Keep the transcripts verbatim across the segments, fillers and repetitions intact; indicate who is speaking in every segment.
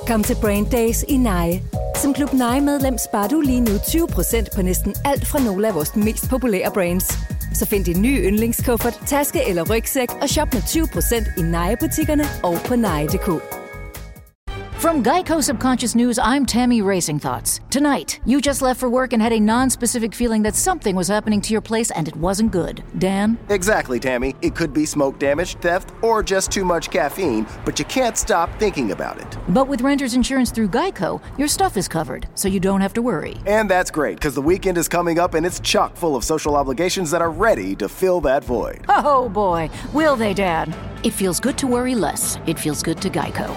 Speaker 1: Kom til Brand Days i Nye. Som Klub Nye-medlem sparer du lige nu tyve procent på næsten alt fra nogle af vores mest populære brands. Så find din nye yndlingskuffert, taske eller rygsæk og shop med tyve procent i Nye-butikkerne og på nye punktum d k.
Speaker 2: From Geico Subconscious News, I'm Tammy Racing Thoughts. Tonight, you just left for work and had a non-specific feeling that something was happening to your place and it wasn't good. Dan?
Speaker 3: Exactly, Tammy. It could be smoke damage, theft, or just too much caffeine, but you can't stop thinking about it.
Speaker 2: But with renter's insurance through Geico, your stuff is covered, so you don't have to worry.
Speaker 3: And that's great, because the weekend is coming up and it's chock full of social obligations that are ready to fill that void.
Speaker 2: Oh boy, will they, Dad? It feels good to worry less. It feels good to Geico.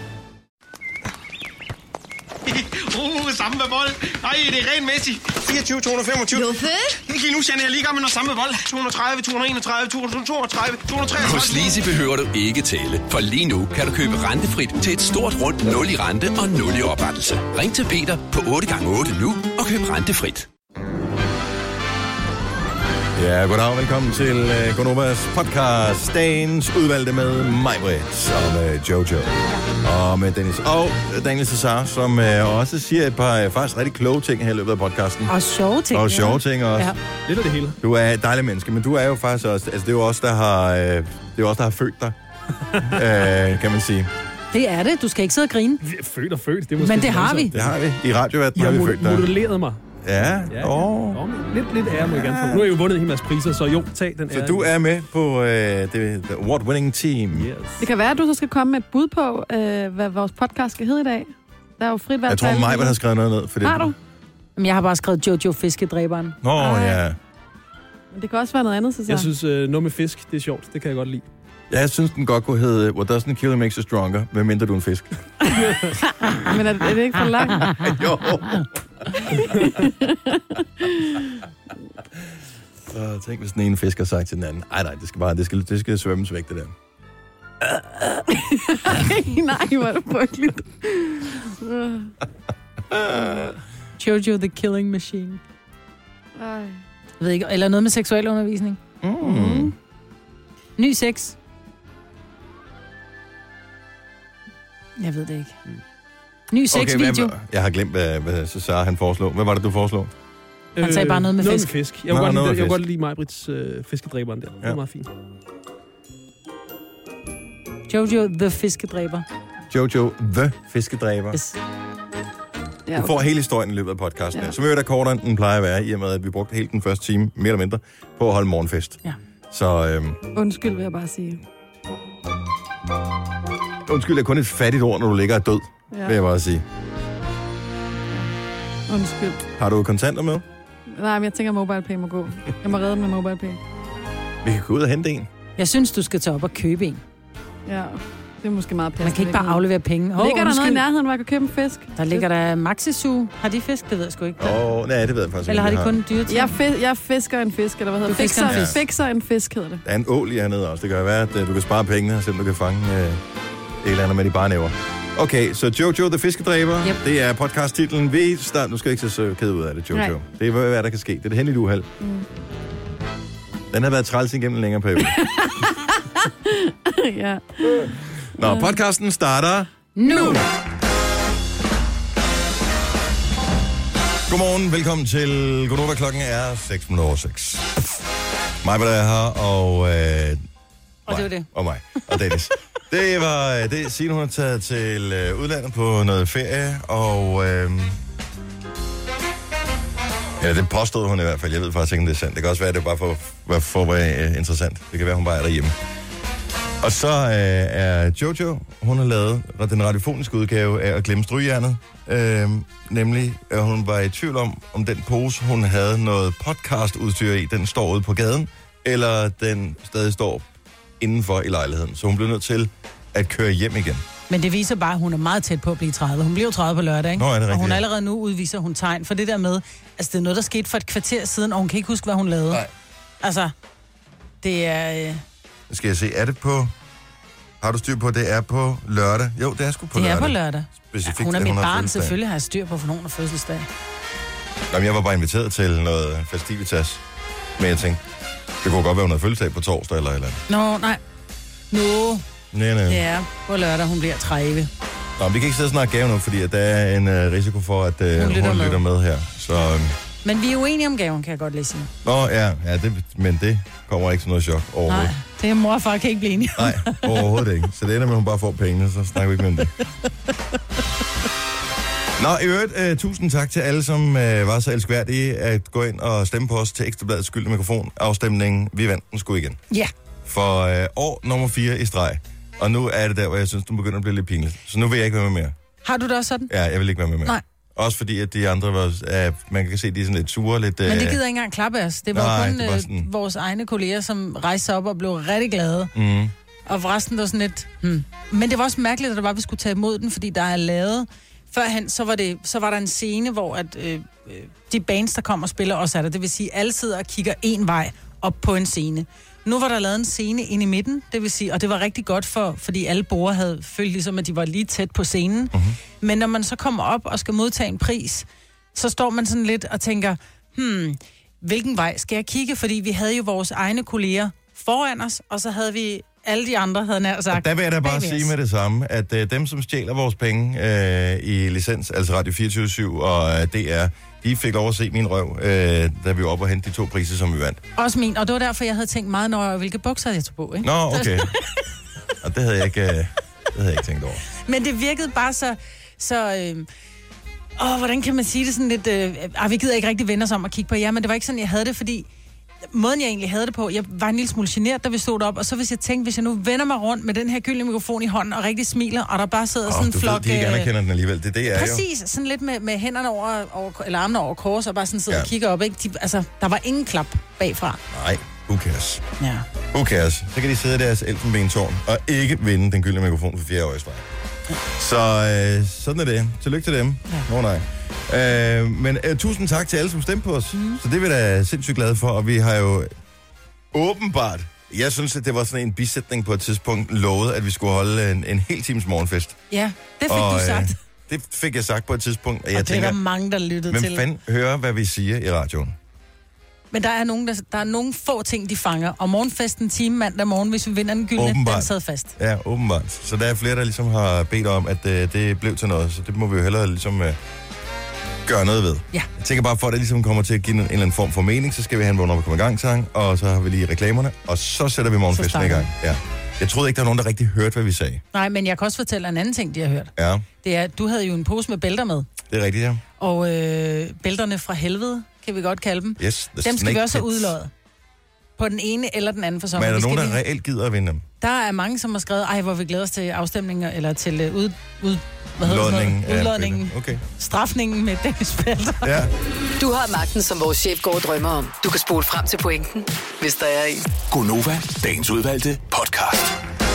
Speaker 4: Uh, samme med vold. Nej, det er rent Messi. fireogtyve to hundrede femogtyve.
Speaker 5: Jo, fedt.
Speaker 4: Lige nu sender jeg lige gang med noget samme med vold. to hundrede og tredive, to hundrede og enogtredive, to hundrede og toogtredive, to hundrede og treogtredive.
Speaker 6: Hos Lise behøver du ikke tælle, for lige nu kan du købe rentefrit til et stort rundt nul i rente og nul i oprettelse. Ring til Peter på otte gange otte nu og køb rentefrit.
Speaker 7: Ja, goddag og velkommen til uh, Gonovas podcast, dagens udvalgte med mig, Britt, og med Jojo, og med Dennis, og Daniel Cesar, som uh, også siger et par uh, faktisk rigtig kloge ting her i løbet af podcasten.
Speaker 8: Og sjove ting.
Speaker 7: Og sjove ting også.
Speaker 8: Ja.
Speaker 9: Lidt af det hele.
Speaker 7: Du er et dejligt menneske, men du er jo faktisk også, altså det er jo også, der har, uh, det er jo også, der har født dig, uh, kan man sige.
Speaker 8: Det er det. Du skal ikke sidde og grine.
Speaker 9: Født og født. Det er
Speaker 8: men det har vi.
Speaker 7: Det har vi. I radioverdenen har vi født dig.
Speaker 9: Jeg har modelleret mig.
Speaker 7: Ja,
Speaker 9: ja
Speaker 7: åh.
Speaker 9: Oh. Lidt, lidt ære må jeg gerne få. Nu har jeg jo vundet en hel masse priser, så jo, tag den ære.
Speaker 7: Så du er med på uh, det award-winning team.
Speaker 9: Yes.
Speaker 10: Det kan være, at du så skal komme med et bud på, uh, hvad vores podcast skal hedde i dag. Der er jo frit valg.
Speaker 7: Jeg tror, mig har skrevet noget ned. For det.
Speaker 10: Har du?
Speaker 8: Jamen, jeg har bare skrevet Jojo Fiskedræberen.
Speaker 7: Nå, oh, ja.
Speaker 10: Men det kan også være noget andet, så
Speaker 9: Jeg synes, uh, noget med fisk, det er sjovt. Det kan jeg godt lide.
Speaker 7: Ja, jeg synes, den godt kunne hedde What doesn't kill you makes you stronger, medmindre du er en fisk.
Speaker 10: Men er, er det ikke for langt?
Speaker 7: Jo. Så tænk, hvis den ene fisk har sagt til den anden. Ej, nej, det skal bare, det skal, det skal svømmes væk, det der.
Speaker 10: Nej, hvor er det frygteligt.
Speaker 8: Jojo the Killing Machine.
Speaker 10: Ej.
Speaker 8: Jeg ved ikke, eller noget med seksuel undervisning.
Speaker 7: Mm.
Speaker 8: Mm. Ny sex. Jeg ved det ikke. Ny sex-video.
Speaker 7: Okay, jeg har glemt, hvad, hvad Cesar han foreslog. Hvad var det, du foreslog?
Speaker 8: Han sagde bare noget med
Speaker 9: noget
Speaker 8: fisk.
Speaker 9: Med fisk. Jeg kunne godt, lide, jeg godt lide Majbrits øh, fiskedræberen der. Det
Speaker 7: ja.
Speaker 9: var meget fint.
Speaker 8: Jojo the Fiskedræber.
Speaker 7: Jojo the Fiskedræber.
Speaker 8: Yes.
Speaker 10: Ja, okay.
Speaker 7: Du får hele historien i løbet af podcasten. Ja. Som jo er der kortere, end den plejer at være, i og med, at vi brugte hele den første time, mere eller mindre, på at holde morgenfest.
Speaker 8: Ja.
Speaker 7: Så, øhm,
Speaker 10: undskyld, vil jeg bare sige.
Speaker 7: Undskyld er kun et fattigt ord, når du ligger og død, ja. Vil jeg bare sige.
Speaker 10: Undskyld.
Speaker 7: Har du kontanter med?
Speaker 10: Nej, men jeg tænker, at MobilePay må gå. Jeg må redde med MobilePay.
Speaker 7: Vi kan gå ud og hente en.
Speaker 8: Jeg synes, du skal tage op og købe en.
Speaker 10: Ja, det er måske meget passende.
Speaker 8: Man kan ikke bare aflevere penge.
Speaker 10: Oh, ligger der noget i nærheden, hvor jeg kan købe en fisk?
Speaker 8: Der ligger der Maxisu. Har de fisk? Det ved jeg sgu ikke.
Speaker 7: Åh, oh, nej, det ved jeg faktisk
Speaker 8: eller
Speaker 7: ikke.
Speaker 8: Eller har de kun dyre ting?
Speaker 10: Jeg, fi- jeg fisker en fisk, eller hvad hedder det? Fikser, en fisk. Fikser en fisk, hedder det.
Speaker 7: Der er en ål i hernede også. Det kan være, at uh, du kan spare pengene, selvom du kan fange uh, et eller andet med de bare næver. Okay, så Jojo the Fiskedræber, yep. Det er podcast-titlen. Vi start... Nu skal jeg ikke se så ked ud af det, Jojo. Nej. Det er, hvad der kan ske. Det er det hændelige uheld. Mm. Den har været træls igennem en længere periode.
Speaker 10: Ja.
Speaker 7: Nå, podcasten starter
Speaker 8: nu.
Speaker 7: Godmorgen, velkommen til Gonova. Klokken er seks minutter over seks. Mig, hvad der er her, og... Øh,
Speaker 8: og det var det.
Speaker 7: Og mig, og Dennis. Det var det. Signe, hun har taget til øh, udlandet på noget ferie, og... Øh, ja, det påstod hun i hvert fald. Jeg ved faktisk ikke, om det er sandt. Det kan også være, at det bare for, for, for at være øh, interessant. Det kan være, hun bare er derhjemme. Og så øh, er Jojo, hun har lavet den radiofoniske udgave af at glemme strygejernet. Øh, nemlig, at hun var i tvivl om, om den pose, hun havde noget podcastudstyr i, den står ude på gaden, eller den stadig står indenfor i lejligheden. Så hun blev nødt til at køre hjem igen.
Speaker 8: Men det viser bare, at hun er meget tæt på at blive tredive. Hun bliver jo tredive på lørdag, ikke?
Speaker 7: Nå, er det
Speaker 8: og hun
Speaker 7: rigtigt?
Speaker 8: allerede nu udviser hun tegn for det der med, altså det er noget, der skete for et kvarter siden, og hun kan ikke huske, hvad hun lavede.
Speaker 7: Nej.
Speaker 8: Altså, det er... Øh...
Speaker 7: Skal jeg se, er det på... Har du styr på, at det er på lørdag? Jo, det er sgu på
Speaker 8: det
Speaker 7: lørdag.
Speaker 8: Det er på lørdag.
Speaker 7: Specifikt,
Speaker 8: ja, hun er mit barn,
Speaker 7: fødselsdag.
Speaker 8: selvfølgelig har jeg styr på, for nogen af fødselsdag.
Speaker 7: Jamen, jeg var bare inviteret til noget festivitas. Men jeg tænkte, det kunne godt være, hun havde fødselsdag på torsdag eller eller andet.
Speaker 8: Nå, nej. Nå.
Speaker 7: Nej, nej.
Speaker 8: Det er på lørdag, hun bliver tredive.
Speaker 7: Nå, vi kan ikke sidde og snakke gave nu, fordi at der er en uh, risiko for, at uh, hun, lytter, hun med. lytter med her. Så, um...
Speaker 8: Men vi er uenige om gaven, kan jeg godt lige sige.
Speaker 7: Nå, ja, ja det, men det kommer ikke som noget chok overhovedet.
Speaker 8: Nej, det er mor og far kan ikke blive enige om.
Speaker 7: Nej, overhovedet ikke. Så det ender med, at hun bare får pengene, så snakker vi ikke mere om det. Nå, i øvrigt, uh, tusind tak til alle, som uh, var så elskværdige at gå ind og stemme på os til Ekstrabladets skyldte mikrofon. Afstemningen, vi vandt den sgu igen.
Speaker 8: Ja.
Speaker 7: For uh, år nummer fire i streg. Og nu er det der, hvor jeg synes, du begynder at blive lidt pinligt. Så nu vil jeg ikke være med mere.
Speaker 8: Har du det også sådan?
Speaker 7: Ja, jeg vil ikke være med mere.
Speaker 8: Nej.
Speaker 7: Også fordi, at de andre var, uh, man kan se, de er sådan lidt sure, lidt... Uh...
Speaker 8: Men det gider ikke engang klappe os. Det var
Speaker 7: Nej,
Speaker 8: kun
Speaker 7: det var sådan...
Speaker 8: øh, vores egne kolleger, som rejste sig op og blev rigtig glade.
Speaker 7: Mm.
Speaker 8: Og forresten, der var sådan lidt... Hmm. Men det var også mærkeligt, at det var, at vi skulle tage imod den, fordi der er lavet... Førhen, så var, det, så var der en scene, hvor at, øh, de bands, der kommer og spiller, også er der. Det vil sige, at alle sidder og kigger en vej op på en scene. Nu var der lavet en scene ind i midten, det vil sige, og det var rigtig godt, for, fordi alle borgere havde følt ligesom, at de var lige tæt på scenen. Mm-hmm. Men når man så kommer op og skal modtage en pris, så står man sådan lidt og tænker, hmm, hvilken vej skal jeg kigge? Fordi vi havde jo vores egne kolleger foran os, og så havde vi alle de andre, havde nær sagt.
Speaker 7: Og der vil jeg da bare sige med det samme, at uh, dem, som stjæler vores penge uh, i licens, altså Radio fireogtyve syv og uh, D R, de fik lov at se min røv, øh, da vi var oppe og hente de to priser, som vi vandt.
Speaker 8: Også min, og det var derfor, jeg havde tænkt meget nøje, hvilke bukser jeg tog på, ikke?
Speaker 7: Nå, okay. Og det havde jeg ikke, øh, det havde jeg ikke tænkt over.
Speaker 8: Men det virkede bare så... så øh, åh, hvordan kan man sige det sådan lidt... Øh, ah, vi gider ikke rigtig vende os om at kigge på jer, men det var ikke sådan, jeg havde det, fordi... Måden, jeg egentlig havde det på, jeg var en lille smule genert, da vi stod op, og så hvis jeg tænkte, hvis jeg nu vender mig rundt med den her gyldne mikrofon i hånden, og rigtig smiler, og der bare sidder oh, sådan en flok...
Speaker 7: Ved, de ikke anerkender den alligevel, det er det, jeg
Speaker 8: præcis,
Speaker 7: er jo.
Speaker 8: Præcis, sådan lidt med, med hænderne over, over, eller armene over kors, og bare sådan sidder ja. og kigger op, ikke? De, altså, der var ingen klap bagfra.
Speaker 7: Nej, who cares?
Speaker 8: Ja.
Speaker 7: Who cares? Så kan de sidde i deres elfenbentårn, og ikke vinde den gyldne mikrofon for fjerde år i streg. Ja. Så øh, sådan er det. Tillykke til dem. Ja. Nå nej. Øh, men øh, tusind tak til alle, som stemte på os. Mm. Så det er vi da sindssygt glade for, og vi har jo... Åbenbart. Jeg synes, at det var sådan en bisætning på et tidspunkt lovet, at vi skulle holde en, en hel times morgenfest.
Speaker 8: Ja, det fik
Speaker 7: og,
Speaker 8: du sagt.
Speaker 7: Øh, det fik jeg sagt på et tidspunkt. Og,
Speaker 8: og
Speaker 7: jeg
Speaker 8: det
Speaker 7: tænker,
Speaker 8: er der mange, der lyttede
Speaker 7: men
Speaker 8: til.
Speaker 7: Men fanden hører, hvad vi siger i radioen.
Speaker 8: Men der er, nogen, der, der er nogle få ting, de fanger. Og morgenfesten time mandag morgen, hvis vi vinder den gyldne,
Speaker 7: åbenbart.
Speaker 8: Den sad fast.
Speaker 7: Ja, åbenbart. Så der er flere, der ligesom har bedt om, at øh, det blev til noget. Så det må vi jo hellere ligesom... Øh, gøre noget ved.
Speaker 8: Ja.
Speaker 7: Jeg tænker bare, for at det ligesom kommer til at give en, en eller anden form for mening, så skal vi have en vågn op og komme i gang sang, og så har vi lige reklamerne, og så sætter vi morgenfesten i gang. Ja. Jeg troede ikke, der var nogen, der rigtig hørte, hvad vi sagde.
Speaker 8: Nej, men jeg kan også fortælle en anden ting, de har hørt.
Speaker 7: Ja.
Speaker 8: Det er, at du havde jo en pose med bælter med.
Speaker 7: Det er rigtigt, ja.
Speaker 8: Og øh, bælterne fra helvede, kan vi godt kalde dem.
Speaker 7: Yes, the
Speaker 8: dem skal vi også have
Speaker 7: pits.
Speaker 8: udløjet. På den ene eller den anden fasong.
Speaker 7: Men er der nogen, der
Speaker 8: vi...
Speaker 7: reelt gider at vinde dem?
Speaker 8: Der er mange, som har skrevet, ej, hvor vi glæder os til afstemninger, eller til uh, ud... ud hvad hedder
Speaker 7: Udlodningen.
Speaker 8: det? Udlodningen.
Speaker 7: Ja, okay.
Speaker 8: Strafningen med Dennis Bælter.
Speaker 7: Ja.
Speaker 5: Du har magten, som vores chef går og drømmer om. Du kan spole frem til pointen, hvis der er en.
Speaker 6: Gonova, dagens udvalgte podcast.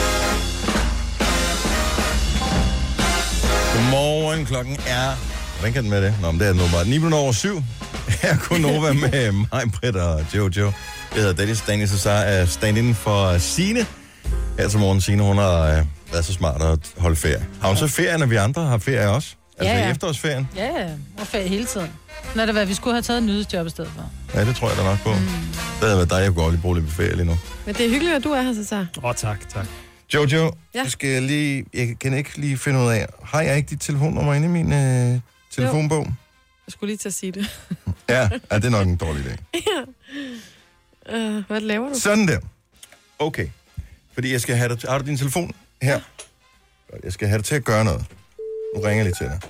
Speaker 7: Godmorgen, klokken er... Hvordan kan den med det? Nå, men det er nu bare ni minutter over syv. Her er Gonova med mig, Britt og Jojo. Jeg hedder Dennis. Dennis og så er stand-in for Signe. Her til morgen, Signe, hun har øh, været så smart at holde ferie. Har hun så ferie, når vi andre har ferie også? Altså
Speaker 8: ja, ja.
Speaker 7: i efterårsferien?
Speaker 8: Ja, ja. Og ferie hele tiden. Når det var, vi skulle have taget en nyhedsjob i stedet for.
Speaker 7: Ja, det tror jeg da nok på. Mm. Det havde været dig, jeg kunne godt lige bruge lidt på ferie lige nu.
Speaker 10: Men det er hyggeligt, at du er her, så så.
Speaker 9: Åh, oh, tak, tak.
Speaker 7: Jojo,
Speaker 10: ja.
Speaker 7: jeg skal lige... Jeg kan ikke lige finde ud af... Har jeg ikke dit telefonnummer inde i min øh, telefonbog? Jo.
Speaker 10: Jeg skulle lige til at sige det.
Speaker 7: ja, ja, det er nok en dårlig idé.
Speaker 10: ja. Uh, hvad laver du?
Speaker 7: Sådan der. Okay. Fordi jeg skal have dig... Har du din telefon her? Ja. Jeg skal have dig til at gøre noget. Nu ringer jeg lige til dig.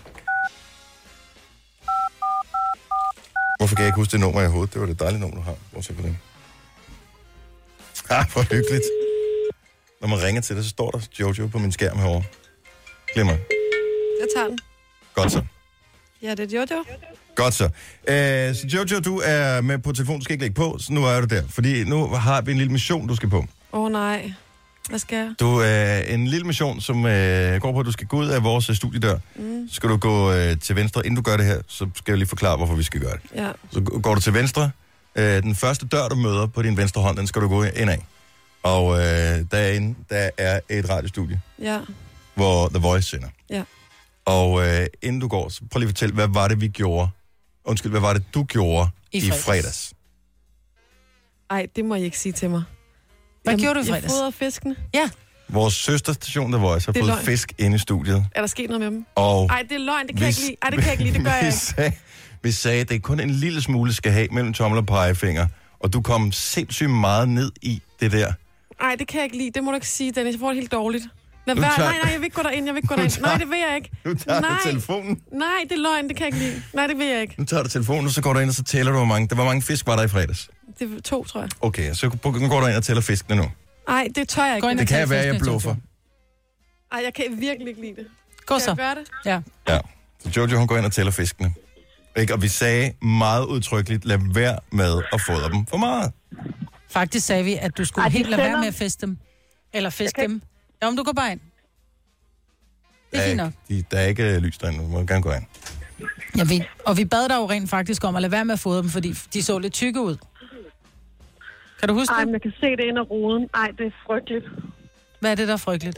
Speaker 7: Hvorfor kan jeg ikke huske det nummer i hovedet? Det var det dejlige nummer, du har. Hvor så på det? Ah, hvor hyggeligt. Når man ringer til det, så står der Jojo på min skærm herovre. Glemmer.
Speaker 10: Jeg tager den.
Speaker 7: Godt så.
Speaker 10: Ja, det er Jojo.
Speaker 7: Godt så. Æh, så Jojo, du er med på telefonen, du skal ikke lægge på, så nu er du der. Fordi nu har vi en lille mission, du skal på.
Speaker 10: Åh oh, nej. Hvad skal jeg?
Speaker 7: Du er øh, en lille mission, som øh, går på, at du skal gå ud af vores øh, studiedør. Mm. Så skal du gå øh, til venstre. Inden du gør det her, så skal jeg lige forklare, hvorfor vi skal gøre det.
Speaker 10: Ja.
Speaker 7: Så går du til venstre. Øh, den første dør, du møder på din venstre hånd, den skal du gå ind af. Og øh, derinde, der er et radiostudie,
Speaker 10: ja.
Speaker 7: hvor The Voice sender.
Speaker 10: Ja.
Speaker 7: Og øh, inden du går, så prøv lige at fortælle, hvad var det, vi gjorde? Undskyld, hvad var det, du gjorde i fredags? I fredags?
Speaker 10: Ej, det må I ikke sige til mig.
Speaker 8: Hvad
Speaker 10: jeg,
Speaker 8: gjorde du i fredags?
Speaker 10: Jeg fodrede fiskene.
Speaker 8: Ja.
Speaker 7: Vores søsterstation, The Voice, har
Speaker 10: Det er
Speaker 7: fået
Speaker 10: løgn.
Speaker 7: fisk inde i studiet.
Speaker 10: Er der sket noget med dem?
Speaker 7: Og
Speaker 10: Ej, det er løgn, det kan
Speaker 7: vi-
Speaker 10: jeg ikke lide. Ej, det kan jeg ikke lide, det gør jeg
Speaker 7: vi
Speaker 10: ikke.
Speaker 7: sagde, vi sagde, at det er kun en lille smule skal have mellem tommel og pegefinger. Og du kom sindssygt meget ned i det der.
Speaker 10: Ej, det kan jeg ikke lide. Det må du ikke sige, Dennis. Jeg får det helt dårligt. Lad
Speaker 7: Nu
Speaker 10: være.
Speaker 7: tager-
Speaker 10: Nej, nej, jeg vil ikke gå derind. Jeg vil ikke gå
Speaker 7: Nu
Speaker 10: derind.
Speaker 7: tager-
Speaker 10: Nej, det vil jeg ikke.
Speaker 7: Nu tager
Speaker 10: nej.
Speaker 7: du telefonen.
Speaker 10: Nej, det er løgn. Det kan jeg ikke lide. Nej, det vil jeg ikke.
Speaker 7: Nu tager du telefonen, og så går du ind, og så tæller du, hvor mange, der, hvor mange fisk var der i fredags.
Speaker 10: Det er to, tror jeg.
Speaker 7: Okay, så nu går du ind og tæller fiskene nu.
Speaker 10: Nej, det tør jeg
Speaker 8: Gå ind
Speaker 10: ikke.
Speaker 8: og
Speaker 7: Det kan
Speaker 8: tæl
Speaker 7: være, jeg
Speaker 8: fiskene,
Speaker 7: bluffer.
Speaker 8: Jojo.
Speaker 10: Ej, jeg kan virkelig ikke lide det.
Speaker 8: Gå
Speaker 10: Skal
Speaker 8: så.
Speaker 10: jeg gøre det?
Speaker 8: Ja.
Speaker 7: Ja, så Jojo, hun går ind og tæller fiskene. Ikke? Og vi sagde meget udtrykkeligt, lad være med at fodre dem for meget.
Speaker 8: Faktisk sagde vi, at du skulle
Speaker 11: Ej, de
Speaker 8: helt lade være
Speaker 11: tæller.
Speaker 8: med at feste dem. Eller fiske
Speaker 11: kan-
Speaker 8: dem. Ja, om du går bare ind. Det er
Speaker 7: Der
Speaker 8: fint
Speaker 7: er,
Speaker 8: nok.
Speaker 7: ikke, de, der er ikke lys derinde, du må gerne gå ind.
Speaker 8: Ja, vi, og vi bad dig jo rent faktisk om at lade være med at fodre dem, fordi de så lidt tykke ud. Kan du huske
Speaker 11: Ej,
Speaker 8: det?
Speaker 11: men jeg kan se det ind ad ruden. Ej, det er frygteligt.
Speaker 8: Hvad er det, der er frygteligt?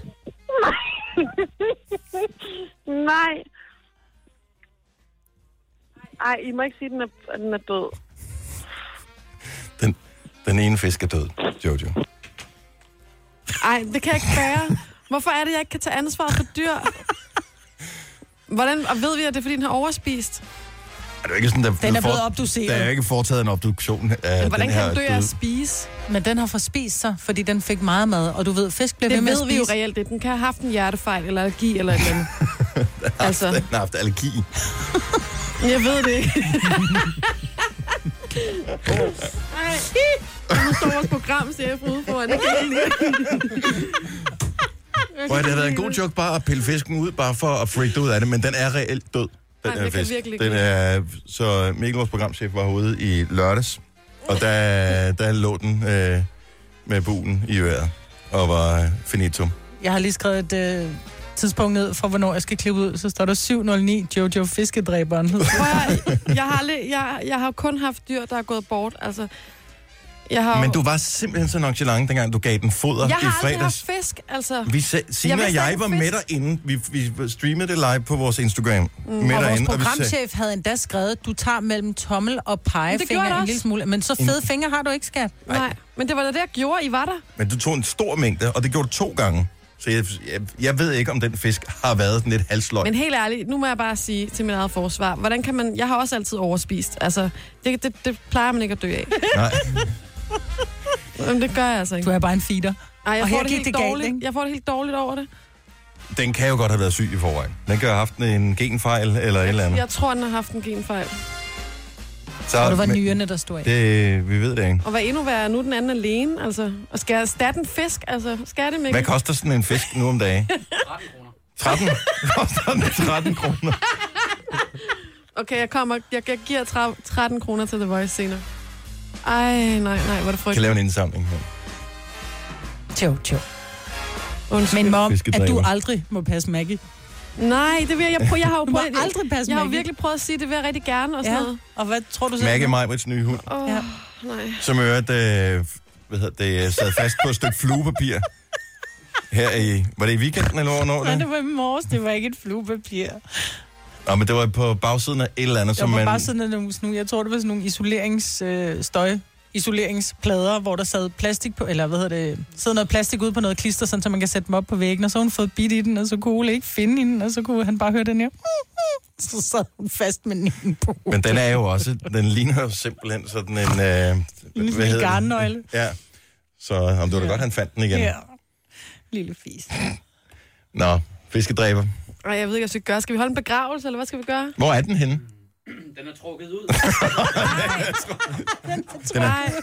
Speaker 11: Nej. Ej, I må ikke sige, at den er, at den er død.
Speaker 7: Den, den ene fisk er død, Jojo.
Speaker 10: Ej, det kan jeg ikke bære. Hvorfor er det, jeg ikke kan tage ansvar for dyr? Hvordan, og ved vi, at det er, fordi den har overspist?
Speaker 7: Er det ikke sådan, der,
Speaker 8: Den er blevet
Speaker 7: for-
Speaker 8: obduceret.
Speaker 7: Der er ikke foretaget en obduktion af
Speaker 10: Men hvordan
Speaker 7: den
Speaker 10: kan
Speaker 7: her
Speaker 10: den dø af
Speaker 7: døde-
Speaker 10: at spise?
Speaker 8: Men den har forspist sig, fordi den fik meget mad, og du ved, fisk bliver ved
Speaker 10: Det
Speaker 8: med at
Speaker 10: ved vi jo
Speaker 8: spise.
Speaker 10: reelt. Det. Den kan have haft en hjertefejl eller allergi eller et eller andet. altså,
Speaker 7: Den har haft allergi.
Speaker 10: jeg ved det ikke. Ej, nu står vores program, ser jeg ude foran. Det kan jeg ikke lide.
Speaker 7: Hvor det har været en god joke bare at pille fisken ud, bare for at freak ud af det, men den er reelt død, den
Speaker 10: Nej,
Speaker 7: her
Speaker 10: det kan
Speaker 7: fisk.
Speaker 10: virkelig ikke
Speaker 7: Den er, så Mikkel, vores programchef, var herude i lørdags, og der, der lå den øh, med bugen i øret, og var finito.
Speaker 8: Jeg har lige skrevet et øh, tidspunkt ned for, hvornår jeg skal klippe ud. Så står der syv nul ni Jojo Fiskedræberen.
Speaker 10: Prøv at- jeg, har aldrig, jeg, jeg har kun haft dyr, der er gået bort. Altså, jeg har,
Speaker 7: Men du var simpelthen så nonchalant, dengang du gav den foder
Speaker 10: jeg
Speaker 7: i
Speaker 10: har aldrig haft
Speaker 7: fredags.
Speaker 10: fisk, altså.
Speaker 7: Vi se, Signe
Speaker 10: Jeg
Speaker 7: og
Speaker 10: vidste
Speaker 7: jeg
Speaker 10: ikke
Speaker 7: var
Speaker 10: fisk.
Speaker 7: med derinde. Vi, vi streamede det live på vores Instagram. Mm. Med
Speaker 8: Og vores
Speaker 7: derinde, og vi sagde,
Speaker 8: programchef havde endda skrevet, at du tager mellem tommel og
Speaker 10: gjorde jeg
Speaker 8: pegefinger en
Speaker 10: også.
Speaker 8: lille smule. Men så fede fingre har du ikke, skat.
Speaker 10: Nej, men det var da det, jeg gjorde. I var der.
Speaker 7: men du tog en stor mængde, og det gjorde du to gange. Så jeg, jeg, jeg ved ikke, om den fisk har været sådan lidt halsløg.
Speaker 10: Men helt ærligt, nu må jeg bare sige til mit eget forsvar, hvordan kan man... Jeg har også altid overspist. Altså, det, det, det plejer man ikke at dø af.
Speaker 7: Nej.
Speaker 10: Men det gør jeg altså ikke.
Speaker 8: Du er bare en feeder.
Speaker 10: Ej, jeg
Speaker 8: Og
Speaker 10: får
Speaker 8: her
Speaker 10: det
Speaker 8: gik
Speaker 10: helt
Speaker 8: det galt,
Speaker 10: dårligt.
Speaker 8: ikke?
Speaker 10: Jeg får det helt dårligt over det.
Speaker 7: Den kan jo godt have været syg i forvejen. Den kan have haft en genfejl eller et eller andet.
Speaker 10: Jeg tror, den har haft en genfejl.
Speaker 7: Så,
Speaker 8: Og det var
Speaker 7: men
Speaker 8: nyrerne, der stod af.
Speaker 7: det, vi ved det ikke.
Speaker 10: Og hvad endnu værre, nu er den anden alene. Altså, og skal jeg erstatte en fisk? Altså, skal det, Mikkel?
Speaker 7: Hvad koster sådan en fisk nu om dagen? tretten kroner. Koster den tretten kroner?
Speaker 10: Okay, jeg kommer. Jeg, jeg giver tretten kroner til The Voice senere. Ej, nej, nej, hvor er det
Speaker 7: Jeg kan
Speaker 10: frygteligt.
Speaker 7: lave en indsamling her.
Speaker 8: Tjo, tjo.
Speaker 10: Undskyld.
Speaker 8: Men mom, at
Speaker 7: Fiskedræber.
Speaker 8: du aldrig må passe Maggie.
Speaker 10: Nej, det vil jeg. Jeg, prøv, jeg har jo
Speaker 8: Du må
Speaker 10: prøvet,
Speaker 8: aldrig passe
Speaker 10: Jeg har jo
Speaker 8: Maggie.
Speaker 10: virkelig prøvet at sige, det vil jeg rigtig gerne og sådan
Speaker 8: Ja.
Speaker 10: noget.
Speaker 8: Og hvad tror du så?
Speaker 7: Maggie Majbrits nye hund,
Speaker 10: Åh,
Speaker 8: Ja.
Speaker 10: nej.
Speaker 7: som øvrigt, øh, hvad hedder det, sad fast på et stykke fluepapir. Her i, var det i weekenden eller hvornår
Speaker 8: Nej,
Speaker 7: det?
Speaker 8: det var i morges. Det var ikke et fluepapir.
Speaker 7: Nå, men det var på bagsiden af et eller andet,
Speaker 8: Jeg
Speaker 7: som
Speaker 8: var
Speaker 7: man...
Speaker 8: bare sådan nogle, sådan nogle, jeg tror, det var sådan nogle isolerings, øh, støj, isoleringsplader, hvor der sad plastik på, eller hvad hedder det, sad noget plastik ud på noget klister, sådan, så man kan sætte dem op på væggen, og så har hun fået bit i den, og så kunne Ole ikke finde hende, og så kunne han bare høre den her. Så sad hun fast med den på.
Speaker 7: Men den er jo også, den ligner jo simpelthen sådan en... Øh,
Speaker 8: lille
Speaker 7: hvad hedder det?
Speaker 8: garnnøgle.
Speaker 7: Ja. Så om det var da godt, han fandt den igen.
Speaker 8: Ja. Lille fis.
Speaker 7: Nå, fiskedræber.
Speaker 10: Ej, jeg ved ikke, hvad vi skal gøre. Skal vi holde en begravelse, eller hvad skal vi gøre?
Speaker 7: Hvor er den henne?
Speaker 9: Den er trukket ud.
Speaker 7: Den er,
Speaker 10: Nej,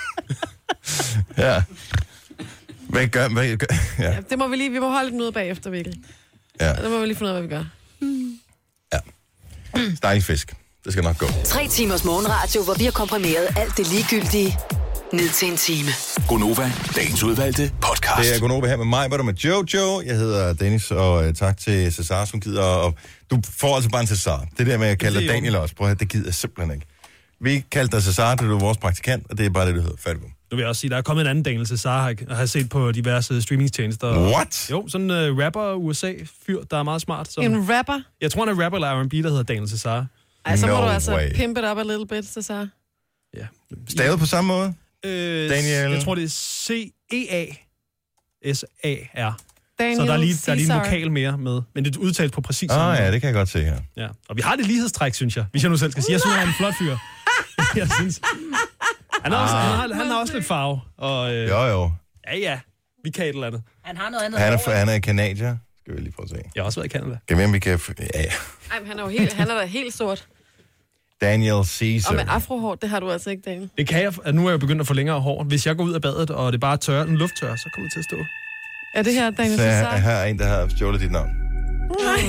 Speaker 7: ja. Hvad gør... Hvad gør ja.
Speaker 10: det må vi lige. Vi må holde den ude bagefter, Mikkel.
Speaker 7: Ja.
Speaker 10: Det må vi lige finde ud af, hvad vi gør.
Speaker 7: Stakkels fisk. Det skal nok gå.
Speaker 5: Tre timers morgenradio, hvor vi har komprimeret alt det ligegyldige ned til en time.
Speaker 6: Gonova, dagens udvalgte podcast.
Speaker 7: Det er Gunova her med mig, hvor du med Jojo. Jeg hedder Dennis, og uh, tak til Cesar, som gider. Og du får altså bare en Cesar. Det der med, at jeg kalder
Speaker 9: Det er jo-
Speaker 7: Daniel også. Prøv at høre, det gider jeg simpelthen ikke. Vi kaldte dig Cesar, det er du vores praktikant, og det er bare det, du hedder. Færdig.
Speaker 9: Nu vil jeg også sige, der er kommet en anden Daniel Cesar, har jeg har set på diverse streamingtjenester.
Speaker 7: What?
Speaker 9: Jo, sådan en uh, rapper U S A-fyr, der er meget smart. Som,
Speaker 10: En rapper?
Speaker 9: jeg tror, han er rapper eller R and B, der hedder Daniel Cesar.
Speaker 10: Ej, så må
Speaker 7: No
Speaker 10: du altså
Speaker 7: way.
Speaker 10: pimp it up a little bit, så så.
Speaker 9: Ja.
Speaker 7: Stavet på samme måde?
Speaker 9: Øh,
Speaker 7: Daniel.
Speaker 9: Jeg tror, det er C E A. S A R.
Speaker 10: Daniel
Speaker 9: Så der er lige, der er lige en
Speaker 10: Caesar.
Speaker 9: vokal mere med, men det er udtalt på præcis
Speaker 7: Ah,
Speaker 9: samme
Speaker 7: ja,
Speaker 9: måde.
Speaker 7: det kan jeg godt se her.
Speaker 9: Ja. Og vi har det lighedstræk, synes jeg, hvis jeg nu selv skal sige. Jeg synes, han er en flot fyr. Jeg synes. Han, er også,
Speaker 7: Ah.
Speaker 9: han, har, han har også lidt farve. Og, øh,
Speaker 7: Jo, jo.
Speaker 9: Ja, ja. Vi kan et eller andet.
Speaker 8: Han har noget andet.
Speaker 7: Han
Speaker 8: hår,
Speaker 7: er, han er kanadier. Skal vi lige prøve at se.
Speaker 9: Jeg har også været i Canada.
Speaker 7: Kan vi, om vi kan... f- Ja, ja.
Speaker 10: Ej, men han er jo helt, han er da helt sort.
Speaker 7: Daniel Caesar.
Speaker 10: Og med afrohår, det har du altså ikke, Daniel.
Speaker 9: Det kan jeg, at nu er jeg begyndt at få længere hår. Hvis jeg går ud af badet, og det bare tørrer, en lufttørrer, så kommer det til at stå.
Speaker 10: Er det her Daniel
Speaker 7: Så her,
Speaker 10: Caesar?
Speaker 7: her er en, der har stjålet dit navn.
Speaker 10: Nej.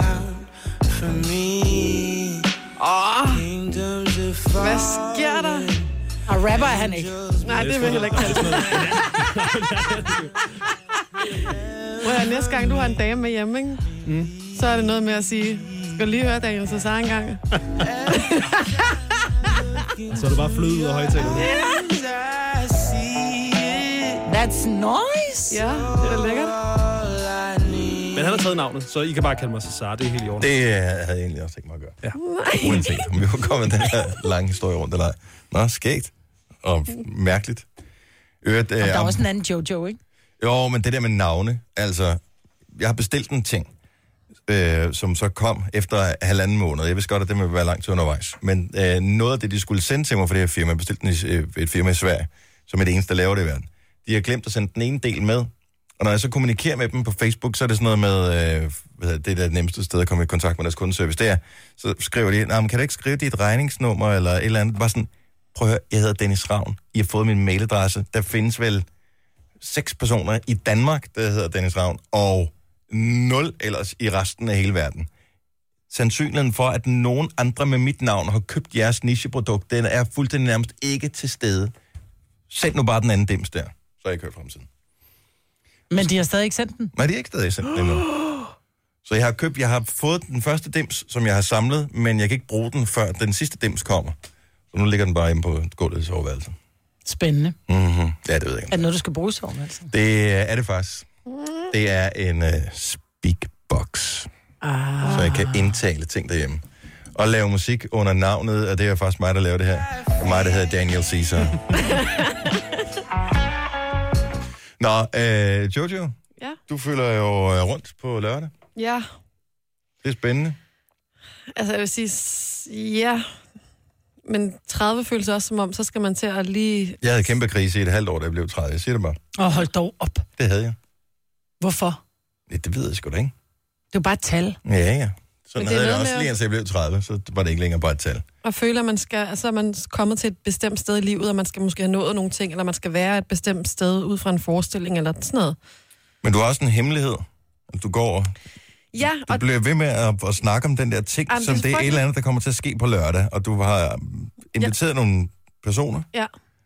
Speaker 10: Åh. Hvad sker der?
Speaker 8: Og rapper er han ikke.
Speaker 10: Nej, det vil jeg heller ikke kalde det. Prøv at høre, næste gang du har en dame med hjemme, ikke?
Speaker 9: Mm.
Speaker 10: Så er det noget med at sige, skal du lige høre Daniel Caesar en gang?
Speaker 9: Så er det bare fløde ud af højtalerne.
Speaker 8: That's nice.
Speaker 10: Ja, det er da lækkert.
Speaker 9: Men han har taget navnet, så I kan bare kalde mig Cesar. Det er helt i orden.
Speaker 7: Det øh, havde jeg egentlig også tænkt mig at gøre.
Speaker 9: Ja.
Speaker 7: Uanset om vi var kommet den her lange historie rundt eller ej. Nå, skægt. Og mærkeligt. Øret, øh,
Speaker 8: Og der er
Speaker 7: om-
Speaker 8: også en anden Jojo, ikke?
Speaker 7: Jo, men det der med navne, altså, jeg har bestilt en ting, øh, som så kom efter halvanden måned. Jeg vidste godt, at det må være lang tid undervejs. Men øh, noget af det, de skulle sende til mig for det her firma, jeg bestilte den i øh, et firma i Sverige, som er det eneste, der laver det i verden. De har glemt at sende den ene del med, og når jeg så kommunikerer med dem på Facebook, så er det sådan noget med, øh, hvad hedder, det er det nemmeste sted at komme i kontakt med deres kundeservice. Det er, så skriver de, nej, men kan du ikke skrive dit regningsnummer eller et eller andet? Bare sådan, prøv at høre, jeg hedder Dennis Ravn. I har fået min mailadresse. Der findes vel seks personer i Danmark, der hedder Dennis Ravn, og nul ellers i resten af hele verden. Sandsynligheden for, at nogen andre med mit navn har købt jeres nicheprodukt, den er fuldstændig nærmest ikke til stede. Sæt nu bare den anden dims der, så har jeg kørt frem siden.
Speaker 8: Men de har stadig ikke sendt den?
Speaker 7: Nej, de er ikke stadig sendt den endnu. Så jeg har købt, jeg har fået den første dims, som jeg har samlet, men jeg kan ikke bruge den, før den sidste dims kommer. Så nu ligger den bare inde på gulvet i soveværelset.
Speaker 8: Spændende.
Speaker 7: Mm-hmm. Ja, det ved jeg ikke.
Speaker 8: Er det noget, du skal bruge i soven, altså?
Speaker 7: Det er det faktisk. Det er en uh, speakbox.
Speaker 8: Ah.
Speaker 7: Så jeg kan indtale ting derhjemme. Og lave musik under navnet, og det er faktisk mig, der laver det her. Og mig, der hedder Daniel Caesar. Nå, øh, Jojo,
Speaker 10: Ja.
Speaker 7: du følger jo øh, rundt på lørdag.
Speaker 10: Ja,
Speaker 7: Det er spændende.
Speaker 10: altså jeg vil sige, s- ja. Men tredive føles også som om, så skal man til at lige...
Speaker 7: Jeg havde kæmpe krise i et halvt år, da jeg blev tredive. Jeg siger det bare.
Speaker 8: Åh, hold dog op.
Speaker 7: Det havde jeg.
Speaker 8: Hvorfor?
Speaker 7: Ja, det ved jeg sgu da ikke.
Speaker 8: Det er jo bare et tal.
Speaker 7: Ja, ja. Sådan
Speaker 10: Men det er
Speaker 7: havde jeg
Speaker 10: noget
Speaker 7: også
Speaker 10: med
Speaker 7: lige,
Speaker 10: at-
Speaker 7: indtil jeg blev tredive, så var det ikke længere bare et tal.
Speaker 10: Og føler, at man skal, altså, er man kommet til et bestemt sted i livet, og man skal måske have nået nogle ting, eller man skal være et bestemt sted ud fra en forestilling, eller sådan noget.
Speaker 7: Men du har også en hemmelighed. Du går
Speaker 10: Ja,
Speaker 7: Du
Speaker 10: og
Speaker 7: bliver ved med at, at snakke om den der ting,
Speaker 10: Jamen,
Speaker 7: som
Speaker 10: det er
Speaker 7: det er et
Speaker 10: frygteligt.
Speaker 7: eller andet, der kommer til at ske på lørdag, og du har um, inviteret ja. nogle personer.
Speaker 10: ja.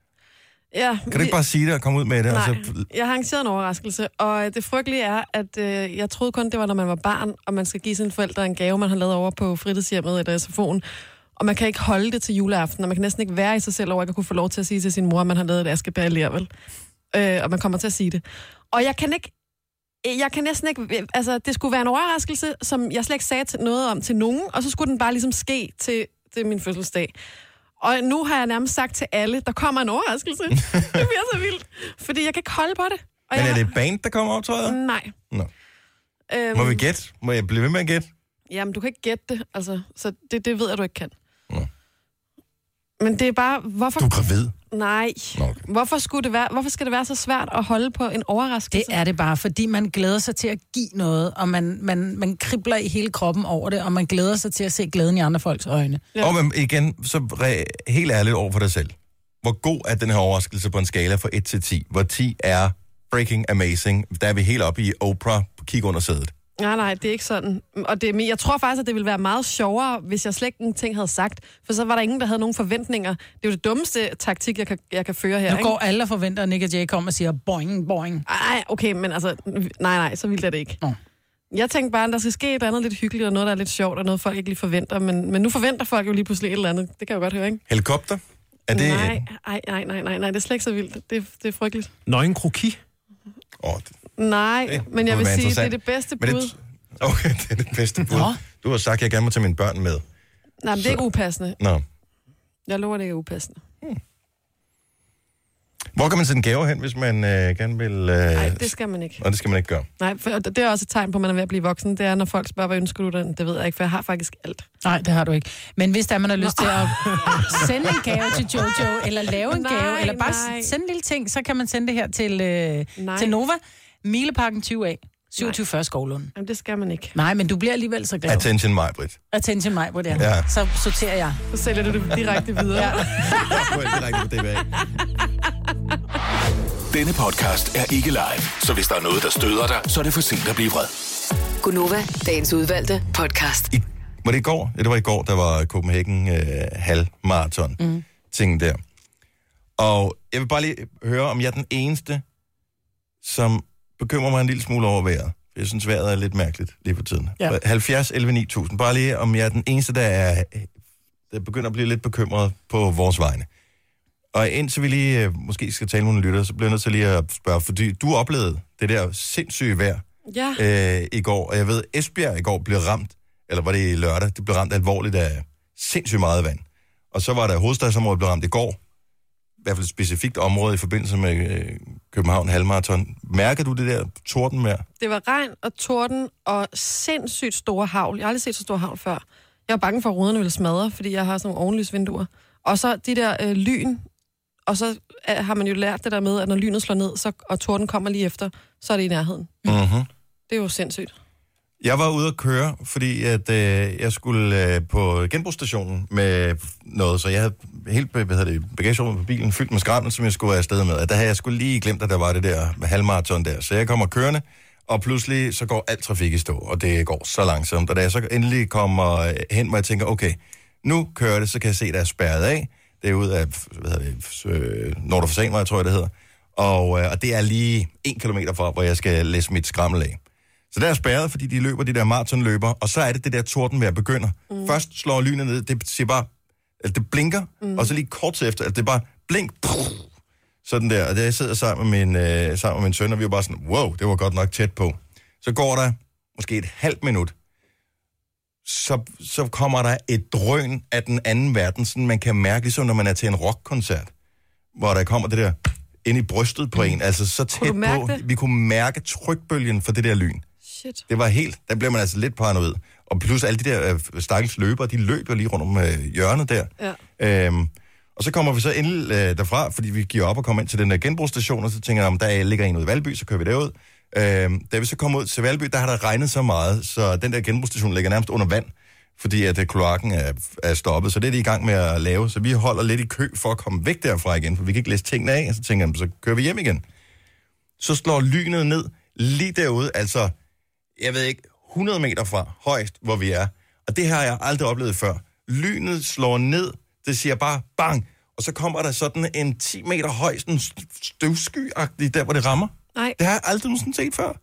Speaker 10: Ja,
Speaker 7: Kan du ikke bare sige det og komme ud med det?
Speaker 10: Nej,
Speaker 7: Og så,
Speaker 10: jeg har arrangeret en overraskelse, og det frygtelige er, at øh, jeg troede kun, det var, når man var barn, og man skal give sine forældre en gave, man har lavet over på fritidshjemmet eller S F O'en, og man kan ikke holde det til juleaften, og man kan næsten ikke være i sig selv over, at jeg kunne få lov til at sige til sin mor, at man har lavet et askebær lervel. Øh, og man kommer til at sige det. Og jeg kan ikke Jeg kan næsten ikke... Altså, det skulle være en overraskelse, som jeg slet ikke sagde til noget om til nogen, og så skulle den bare ligesom ske til, til min fødselsdag. Og nu har jeg nærmest sagt til alle, der kommer en overraskelse. Det bliver så vildt. Fordi jeg kan ikke holde på det. Og
Speaker 7: men
Speaker 10: jeg...
Speaker 7: er det et band, der kommer op, tror jeg?
Speaker 10: Nej.
Speaker 7: Nå.
Speaker 10: Øhm...
Speaker 7: Må vi gætte? Må jeg blive ved med at gætte?
Speaker 10: Jamen, du kan ikke gætte det, altså. Så det, det ved jeg, du ikke kan.
Speaker 7: Nå.
Speaker 10: Men det er bare... Hvorfor...
Speaker 7: Du er gravid?
Speaker 10: Nej.
Speaker 7: Okay.
Speaker 10: Hvorfor, skulle det være, hvorfor skal det være så svært at holde på en overraskelse?
Speaker 8: Det er det bare, fordi man glæder sig til at give noget, og man, man, man kribler i hele kroppen over det, og man glæder sig til at se glæden i andre folks øjne.
Speaker 7: Ja. Og men igen, så re- helt ærligt over for dig selv. Hvor god er den her overraskelse på en skala fra et til ti? Hvor ti er freaking amazing. Der er vi helt oppe i Oprah, kig under sædet.
Speaker 10: Nej, nej, det er ikke sådan. Og det, men jeg tror faktisk, at det ville være meget sjovere, hvis jeg slet ikke en ting havde sagt. For så var der ingen, der havde nogen forventninger. Det er jo det dummeste taktik, jeg kan, jeg kan føre her.
Speaker 8: Nu
Speaker 10: ikke?
Speaker 8: går alle og forventer, at Nick og Jay kommer og siger boing, boing.
Speaker 10: Ej, okay, men altså, nej, nej, så vildt er det ikke.
Speaker 8: Nå.
Speaker 10: Jeg tænkte bare, at der skal ske et andet lidt hyggeligt, og noget, der er lidt sjovt, og noget, folk ikke lige forventer. Men, men nu forventer folk jo lige pludselig et eller andet. Det kan jeg jo godt høre, ikke?
Speaker 7: Helikopter? Er det...
Speaker 10: Nej, ej, nej, nej, nej, nej, det er slet ikke så vildt. Det, det er frygteligt.
Speaker 9: Nøgen kroki?
Speaker 7: Åh, det...
Speaker 10: Nej,
Speaker 7: Det
Speaker 10: men jeg
Speaker 7: kunne
Speaker 10: vil
Speaker 7: være
Speaker 10: sige, det er
Speaker 7: interessant.
Speaker 10: det bedste
Speaker 7: Men
Speaker 10: bud.
Speaker 7: det... Okay, det er det bedste bud.
Speaker 8: Nå.
Speaker 7: Du har sagt, at jeg gerne må tage mine børn med.
Speaker 10: Nej, men det er ikke upassende.
Speaker 7: Nå.
Speaker 10: Jeg lover, det ikke er upassende.
Speaker 7: Hvor kan man sende gaver hen, hvis man øh, gerne vil... Øh...
Speaker 10: Nej, det skal man ikke.
Speaker 7: Og det skal man ikke gøre.
Speaker 10: Nej, for det er også et tegn på, at man er ved at blive voksen. Det er, når folk spørger, hvad ønsker du den? Det ved jeg ikke, for jeg har faktisk alt.
Speaker 8: Nej, det har du ikke. Men hvis der man har lyst til at sende en gave til Jojo, eller lave en
Speaker 10: nej,
Speaker 8: gave, eller bare
Speaker 10: nej.
Speaker 8: sende en lille ting, så kan man sende det her til, øh, til Nova. Mileparken tyve A. syvogtyve fyrre Skovlund.
Speaker 10: Jamen, det skal man ikke.
Speaker 8: Nej, men du bliver alligevel så glad.
Speaker 7: Attention mig, Britt.
Speaker 8: Attention mig, hvor det er.
Speaker 7: Ja.
Speaker 8: Så sorterer jeg.
Speaker 10: Så sælger du det direkte videre. Ja.
Speaker 7: direkte på D B A.
Speaker 12: Denne podcast er ikke live, så hvis der er noget, der støder dig, så er det for sent at blive vred.
Speaker 5: Gunova, dagens udvalgte podcast.
Speaker 7: I, var det i går? Ja, det var i går, der var Copenhagen øh, halvmarathon. Mm. Ting der. Og jeg vil bare lige høre, om jeg er den eneste, som bekymrer mig en lille smule over vejret. Jeg synes, vejret er lidt mærkeligt lige for tiden. Ja. halvfjerds elleve ni tusind. Bare lige, om jeg er den eneste, der er der begynder at blive lidt bekymret på vores vegne. Og indtil vi lige øh, måske skal tale med nogle lytter, så bliver jeg nødt til lige at spørge, fordi du oplevede det der sindssyge vejr
Speaker 10: ja.
Speaker 7: øh, i går. Og jeg ved, Esbjerg i går blev ramt, eller var det i lørdag, det blev ramt alvorligt af sindssygt meget vand. Og så var der hovedstadsområdet blev ramt i går. I hvert fald et specifikt område i forbindelse med øh, København halvmarathon. Mærker du det der tordenvejr?
Speaker 10: Det var regn og torden og sindssygt store havl. Jeg har aldrig set så store havl før. Jeg var bange for, at ruderne ville smadre, fordi jeg har sådan nogle ovenlysvinduer. Og så de der øh, lyn, og så øh, har man jo lært det der med, at når lynet slår ned, så, og torden kommer lige efter, så er det i nærheden.
Speaker 7: Mm-hmm.
Speaker 10: Det er jo sindssygt.
Speaker 7: Jeg var ude at køre, fordi at, øh, jeg skulle øh, på genbrugsstationen med noget, så jeg havde helt hvad hedder det, bagagerummet på bilen fyldt med skrald, som jeg skulle afsted med. Og der havde jeg skulle lige glemt, at der var det der halvmarathon der. Så jeg kommer kørende, og pludselig så går alt trafik i stå, og det går så langsomt. Og da jeg så endelig kommer hen, hvor jeg tænker, okay, nu kører det, så kan jeg se, at der er spærret af. Det er ud af, hvad hedder det, øh, Nord- og Fasanvej, tror jeg, det hedder. Og, øh, og det er lige en kilometer fra, hvor jeg skal læse mit skrammel af. Så der er spærret, fordi de løber de der maratonløber, og så er det det der tordenvejr begynder. Mm. Først slår lynet ned, det siger bare, altså det blinker, mm. og så lige kort tid efter, altså det er bare blink, pff, sådan der. Og der jeg sidder sammen med min, øh, sammen med min søn, og vi var bare sådan, wow, det var godt nok tæt på. Så går der måske et halvt minut, så, så kommer der et drøn af den anden verden, sådan man kan mærke, ligesom når man er til en rockkoncert, hvor der kommer det der ind i brystet på en, altså så tæt på, det? Vi kunne mærke trykbølgen for det der lyn.
Speaker 10: Shit.
Speaker 7: Det var helt, der blev man altså lidt paranoid. Og plus alle de der øh, stakkels løbere, de løb jo lige rundt om øh, hjørnet der. Ja. Øhm, og så kommer vi så endelig øh, derfra, fordi vi giver op og kommer ind til den der genbrugsstation, og så tænker jeg, om der ligger en ude i Valby, så kører vi derud. Øhm, da vi så kommer ud til Valby, der har der regnet så meget, så den der genbrugsstation ligger nærmest under vand, fordi at kloakken er, er stoppet, så det er de i gang med at lave. Så vi holder lidt i kø for at komme væk derfra igen, for vi kan ikke læse tingene af, og så tænker jeg, så kører vi hjem igen. Så slår lynet ned lige derude, altså, jeg ved ikke, hundrede meter fra højst, hvor vi er. Og det har jeg aldrig oplevet før. Lynet slår ned, det siger bare bang, og så kommer der sådan en ti meter høj, sådan støvsky-agtig, der hvor det rammer.
Speaker 10: Nej.
Speaker 7: Det har jeg aldrig nogensinde set før.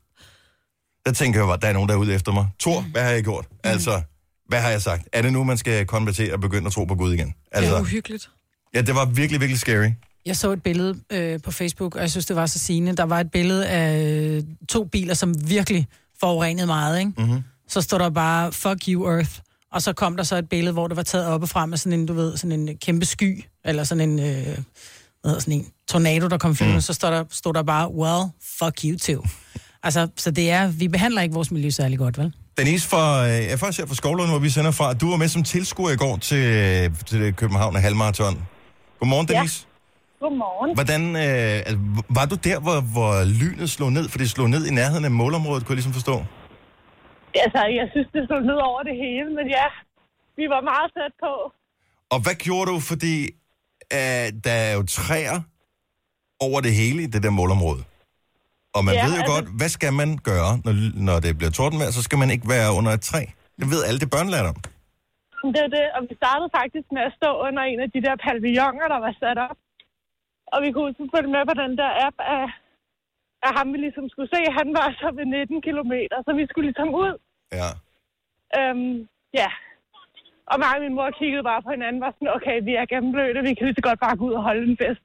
Speaker 7: Der tænker jeg, at der er nogen, der er ude efter mig. Thor, hvad har jeg gjort? Mm. Altså, hvad har jeg sagt? Er det nu, man skal konvertere og begynde at tro på Gud igen? Altså,
Speaker 10: det er uhyggeligt.
Speaker 7: Ja, det var virkelig, virkelig scary.
Speaker 8: Jeg så et billede øh, på Facebook, og jeg synes, det var så sigende. Der var et billede af øh, to biler, som virkelig forurenede meget, ikke? Mm-hmm. Så står der bare, fuck you Earth. Og så kom der så et billede, hvor det var taget op og frem med sådan en, du ved, sådan en kæmpe sky, eller sådan en, øh, hvad hedder sådan en tornado, der kom flyvende. Mm. Så står der, stod der bare, well, fuck you too. Altså, så det er, vi behandler ikke vores miljø særlig godt, vel?
Speaker 7: Denise fra, jeg er faktisk her fra Skovlund, hvor vi sender fra. Du var med som tilskuer i går til, til København halvmarathon. Godmorgen, Denise.
Speaker 11: Ja. Godmorgen.
Speaker 7: Hvordan, øh, var du der, hvor, hvor lynet slog ned? For det slog ned i nærheden af målområdet, kunne jeg ligesom forstå?
Speaker 11: Altså, jeg synes, det slog ned over det hele, men ja, vi var meget tæt på.
Speaker 7: Og hvad gjorde du? Fordi øh, der er jo træer over det hele i det der målområde. Og man ja, ved jo altså... godt, hvad skal man gøre, når, når det bliver tordenvejr, så skal man ikke være under et træ. Det ved alle, det børn lærer om.
Speaker 11: Det er det, og vi startede faktisk med at stå under en af de der pavilloner, der var sat op. Og vi kunne følge med på den der app af, af ham, vi ligesom skulle se. Han var så ved nitten kilometer, så vi skulle ligesom ud.
Speaker 7: Ja.
Speaker 11: Øhm, ja. Og mig og min mor kiggede bare på hinanden, var sådan, okay, vi er gennemblødte, vi kan lige så godt bare gå ud og holde en fest.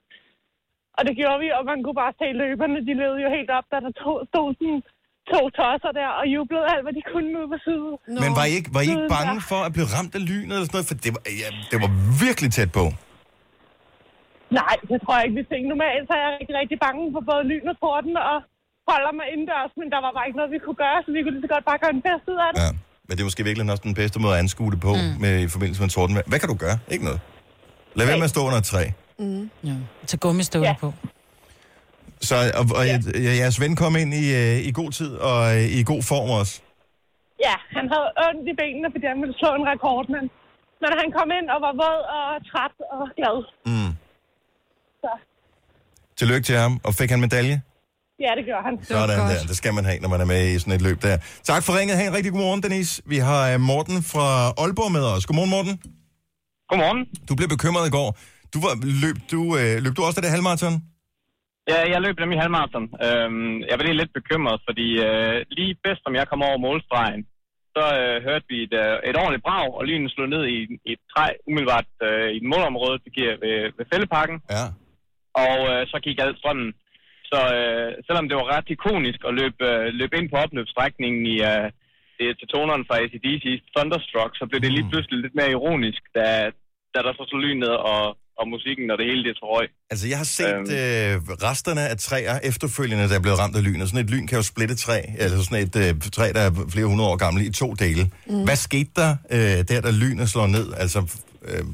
Speaker 11: Og det gjorde vi, og man kunne bare se løberne, de levede jo helt op, da der to, stod sådan to tosser der, og jublede alt, hvad de kunne ud på siden.
Speaker 7: No. Men var I ikke, var I ikke bange for at blive ramt af lynet eller sådan noget? For det var, ja, det var virkelig tæt på.
Speaker 11: Nej, det tror jeg ikke, vi fik. Normalt så er jeg rigtig, rigtig bange for både lyn og torden, og holder mig indendørs, men der var bare ikke noget, vi kunne gøre, så vi kunne lige så godt bare gøre den bedste ud af det.
Speaker 7: Ja, men det er måske virkelig også den bedste måde at anskue det på, mm. med, i forbindelse med en torden. Hvad kan du gøre? Ikke noget. Lad være med at stå under et træ.
Speaker 8: Mm. Ja. Tag gummistøvler ja. på.
Speaker 7: Så, og, og ja. jeres ven kom ind i, uh, i god tid og uh, i god form også?
Speaker 11: Ja, han havde ondt i benene, fordi han ville slå en rekord, men, men han kom ind og var våd og træt og glad.
Speaker 7: Mm.
Speaker 11: Så.
Speaker 7: Tillykke til ham. Og fik han medalje?
Speaker 11: Ja, det gør han.
Speaker 7: Sådan der. Det skal man have, når man er med i sådan et løb der. Tak for ringet. Ha' en rigtig god morgen, Denise. Vi har uh, Morten fra Aalborg med os. Godmorgen, Morten.
Speaker 13: Godmorgen.
Speaker 7: Du blev bekymret i går. Du var, løb, du, øh, løb du også det der halvmarathon?
Speaker 13: Ja, jeg løb nemlig halvmarathon. Øhm, jeg var lige lidt bekymret, fordi øh, lige bedst som jeg kom over målstregen, så øh, hørte vi et, øh, et ordentligt brag, og lynen slog ned i, i et træ, umiddelbart øh, i et målområde, det giver ved, ved Fælleparken.
Speaker 7: Ja.
Speaker 13: Og øh, så gik alt strømmen. Så øh, selvom det var ret ikonisk at løbe, øh, løbe ind på opløbsstrækningen i øh, det, til toneren fra A C D C's Thunderstruck, så blev det lige pludselig lidt mere ironisk, da, da der så slog lyn ned og, og musikken og det hele det tog røg.
Speaker 7: Altså jeg har set øhm. øh, resterne af træer efterfølgende, der er blevet ramt af lyn, og sådan et lyn kan jo splitte træ, altså sådan et øh, træ, der er flere hundrede år gammel, i to dele. Mm. Hvad skete der, øh, der da lynet slår ned? Altså, øh...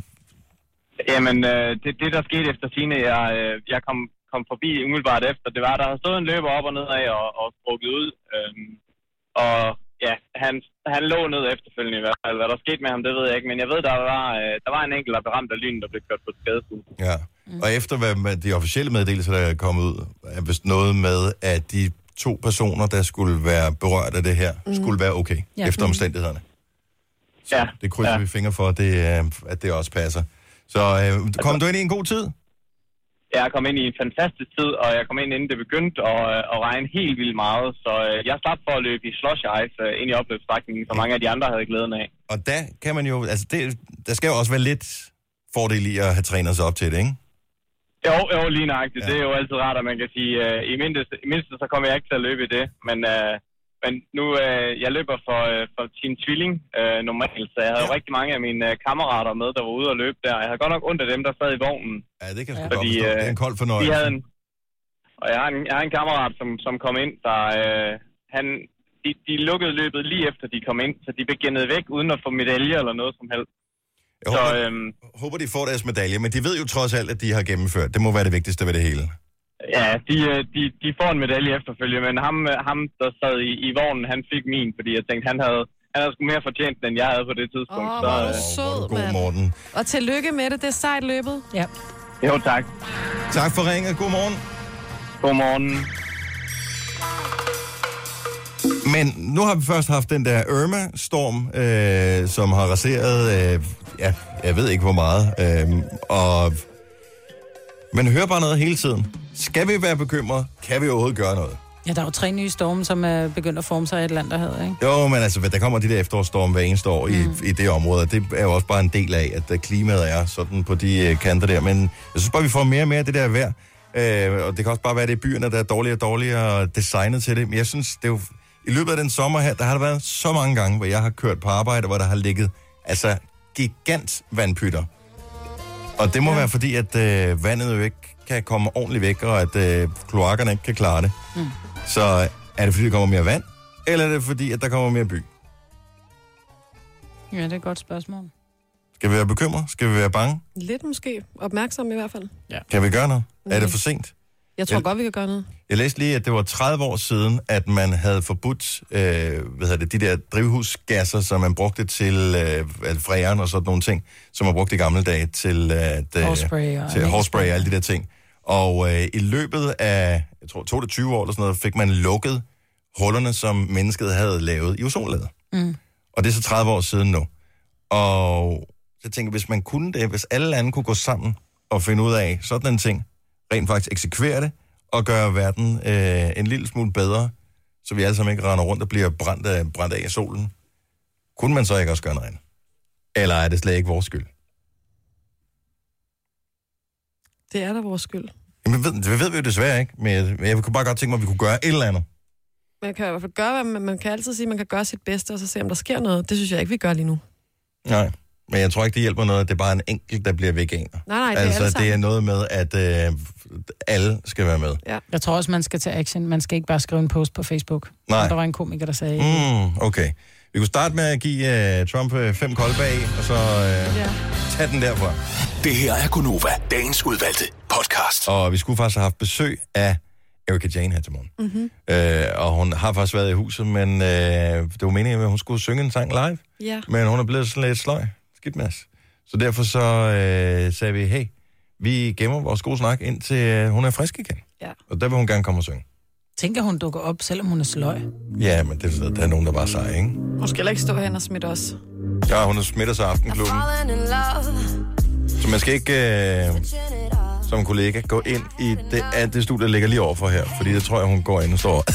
Speaker 13: Jamen, øh, det, det der skete efter sine, jeg, øh, jeg kom, kom forbi umiddelbart efter, det var, der havde stået en løber op og ned af og, og strukket ud. Øh, og ja, han, han lå ned efterfølgende i hvert fald. Hvad der skete med ham, det ved jeg ikke, men jeg ved, der var, øh, der var en enkelt, der blev ramt af lynet, der blev kørt på et skadestue.
Speaker 7: Ja, mm. og efter hvad de officielle meddelelser, der er kommet ud, er vist noget med, at de to personer, der skulle være berørt af det her, mm. skulle være okay, ja. efter omstændighederne. Så
Speaker 13: ja.
Speaker 7: det krydser ja. vi fingre for, at det, at det også passer. Så øh, kom du ind i en god tid?
Speaker 13: Jeg kom ind i en fantastisk tid, og jeg kom ind, inden det begyndte at, at regne helt vildt meget. Så jeg slap for at løbe i slush ice ind i opløbsstrækningen, som mange af de andre havde glæden af.
Speaker 7: Og der kan man jo, altså det, der skal jo også være lidt fordel i at have trænet sig op til det, ikke?
Speaker 13: Jo, jo, lige nøjagtigt. Ja. Det er jo altid rart, at man kan sige, uh, i mindste, i mindste så kommer jeg ikke til at løbe i det, men, uh, men nu, uh, jeg løber for, uh, for Team Tvilling uh, normalt, så jeg havde ja. rigtig mange af mine uh, kammerater med, der var ude og løbe der. Jeg havde godt nok ondt af dem, der sad i vognen.
Speaker 7: Ja, det kan jeg sgu fordi, godt forstå. Det er en kold fornøjelse.
Speaker 13: De havde en, og jeg har en, jeg har en kammerat, som, som kom ind, der uh, han, de, de lukkede løbet lige efter de kom ind, så de blev gennet væk uden at få medalje eller noget som helst.
Speaker 7: Jeg håber, så, øhm, håber, de får deres medalje, men de ved jo trods alt, at de har gennemført. Det må være det vigtigste ved det hele.
Speaker 13: Ja, de, de, de får en medalje efterfølgende, men ham, ham der sad i, i vognen, han fik min, fordi jeg tænkte, han havde, han havde sgu mere fortjent, end jeg havde på det tidspunkt.
Speaker 10: Åh,
Speaker 13: så,
Speaker 10: hvor er du sød,
Speaker 7: god, Morten.
Speaker 10: Og tillykke med det, det er sejt løbet.
Speaker 8: Ja.
Speaker 13: Jo, tak.
Speaker 7: Tak for ringet. God morgen.
Speaker 13: God morgen.
Speaker 7: Men nu har vi først haft den der Irma-storm, øh, som har raseret, øh, ja, jeg ved ikke hvor meget, øh, og man hører bare noget hele tiden. Skal vi være bekymrede? Kan vi overhovedet gøre noget?
Speaker 8: Ja, der er jo tre nye storme, som er begyndt at forme sig i Atlanterhavet, ikke?
Speaker 7: Jo, men altså, der kommer de der efterårsstorme hver eneste år mm. i, i det område, og det er jo også bare en del af, at klimaet er sådan på de uh, kanter der. Men jeg synes bare, vi får mere og mere af det der vejr, øh, og det kan også bare være, det er byerne, der er dårligere og dårligere designet til det. Men jeg synes, det er jo... I løbet af den sommer her, der har der været så mange gange, hvor jeg har kørt på arbejde, hvor der har ligget altså gigant vandpytter. Og det må ja. være fordi, at øh, vandet jo ikke kan komme ordentligt væk, og at øh, kloakkerne ikke kan klare det. Mm. Så er det fordi, der kommer mere vand, eller er det fordi, at der kommer mere by?
Speaker 8: Ja, det er et godt spørgsmål.
Speaker 7: Skal vi være bekymret? Skal vi være bange?
Speaker 10: Lidt måske. Opmærksom i hvert fald.
Speaker 8: Ja.
Speaker 7: Kan vi gøre noget? Mm. Er det for sent?
Speaker 10: Jeg tror jeg, godt, vi kan gøre noget.
Speaker 7: Jeg læste lige, at det var tredive år siden, at man havde forbudt øh, hvad hedder det, de der drivhusgasser, som man brugte til øh, fræren og sådan nogle ting, som man brugte i gamle dage til, øh,
Speaker 8: hårspray og,
Speaker 7: til hårspray og alle de der ting. Og øh, i løbet af, jeg tror, to til tyve år eller sådan noget, fik man lukket hullerne, som mennesket havde lavet i ozonlaget. Mm. Og det er så tredive år siden nu. Og så tænker jeg, hvis man kunne det, hvis alle lande kunne gå sammen og finde ud af sådan en ting, rent faktisk eksekvere det, og gøre verden øh, en lille smule bedre, så vi alle sammen ikke render rundt og bliver brændt af, brændt af i solen. Kunne man så ikke også gøre noget andet? Eller er det slet ikke vores skyld?
Speaker 10: Det er da vores skyld.
Speaker 7: Jamen, ved, det ved vi jo desværre ikke, men jeg, jeg kunne bare godt tænke mig, at vi kunne gøre et eller andet.
Speaker 10: Man kan i hvert fald gøre, hvad man, man kan altid sige, at man kan gøre sit bedste, og så se, om der sker noget. Det synes jeg ikke, vi gør lige nu.
Speaker 7: Nej, Men jeg tror ikke, det hjælper noget, at det er bare en enkelt, der bliver veganer.
Speaker 10: Nej, nej, det er
Speaker 7: altså,
Speaker 10: alle sammen.
Speaker 7: det er noget med, at øh, alle skal være med.
Speaker 10: Ja.
Speaker 8: Jeg tror også, man skal tage action. Man skal ikke bare skrive en post på Facebook.
Speaker 7: Nej.
Speaker 8: Der var en komiker, der sagde...
Speaker 7: Mm, okay. Vi kunne starte med at give uh, Trump uh, fem kolde bag, og så uh, ja. tage den derfra.
Speaker 12: Det her er Gunova, dagens udvalgte podcast.
Speaker 7: Og vi skulle faktisk have haft besøg af Erika Jane her til morgen.
Speaker 10: Mm-hmm.
Speaker 7: Uh, og hun har faktisk været i huset, men uh, det var meningen, at hun skulle synge en sang live.
Speaker 10: Ja.
Speaker 7: Men hun er blevet sådan lidt sløj. Skidt masse. Så derfor så uh, sagde vi, hey, vi gemmer vores gode snak, indtil uh, hun er frisk igen.
Speaker 10: Ja.
Speaker 7: Og der vil hun gerne komme og synge.
Speaker 8: Tænker, hun dukker op, selvom hun er sløj.
Speaker 7: Ja, men det, der er nogen, der bare er seje, ikke?
Speaker 10: Hun skal heller ikke stå hen og smitte os.
Speaker 7: Ja, hun er smitter sig Aftenklubben. Så man skal ikke, øh, som kollega, gå ind i det, at det studie, der ligger lige overfor her. Fordi det tror jeg, hun går ind og står...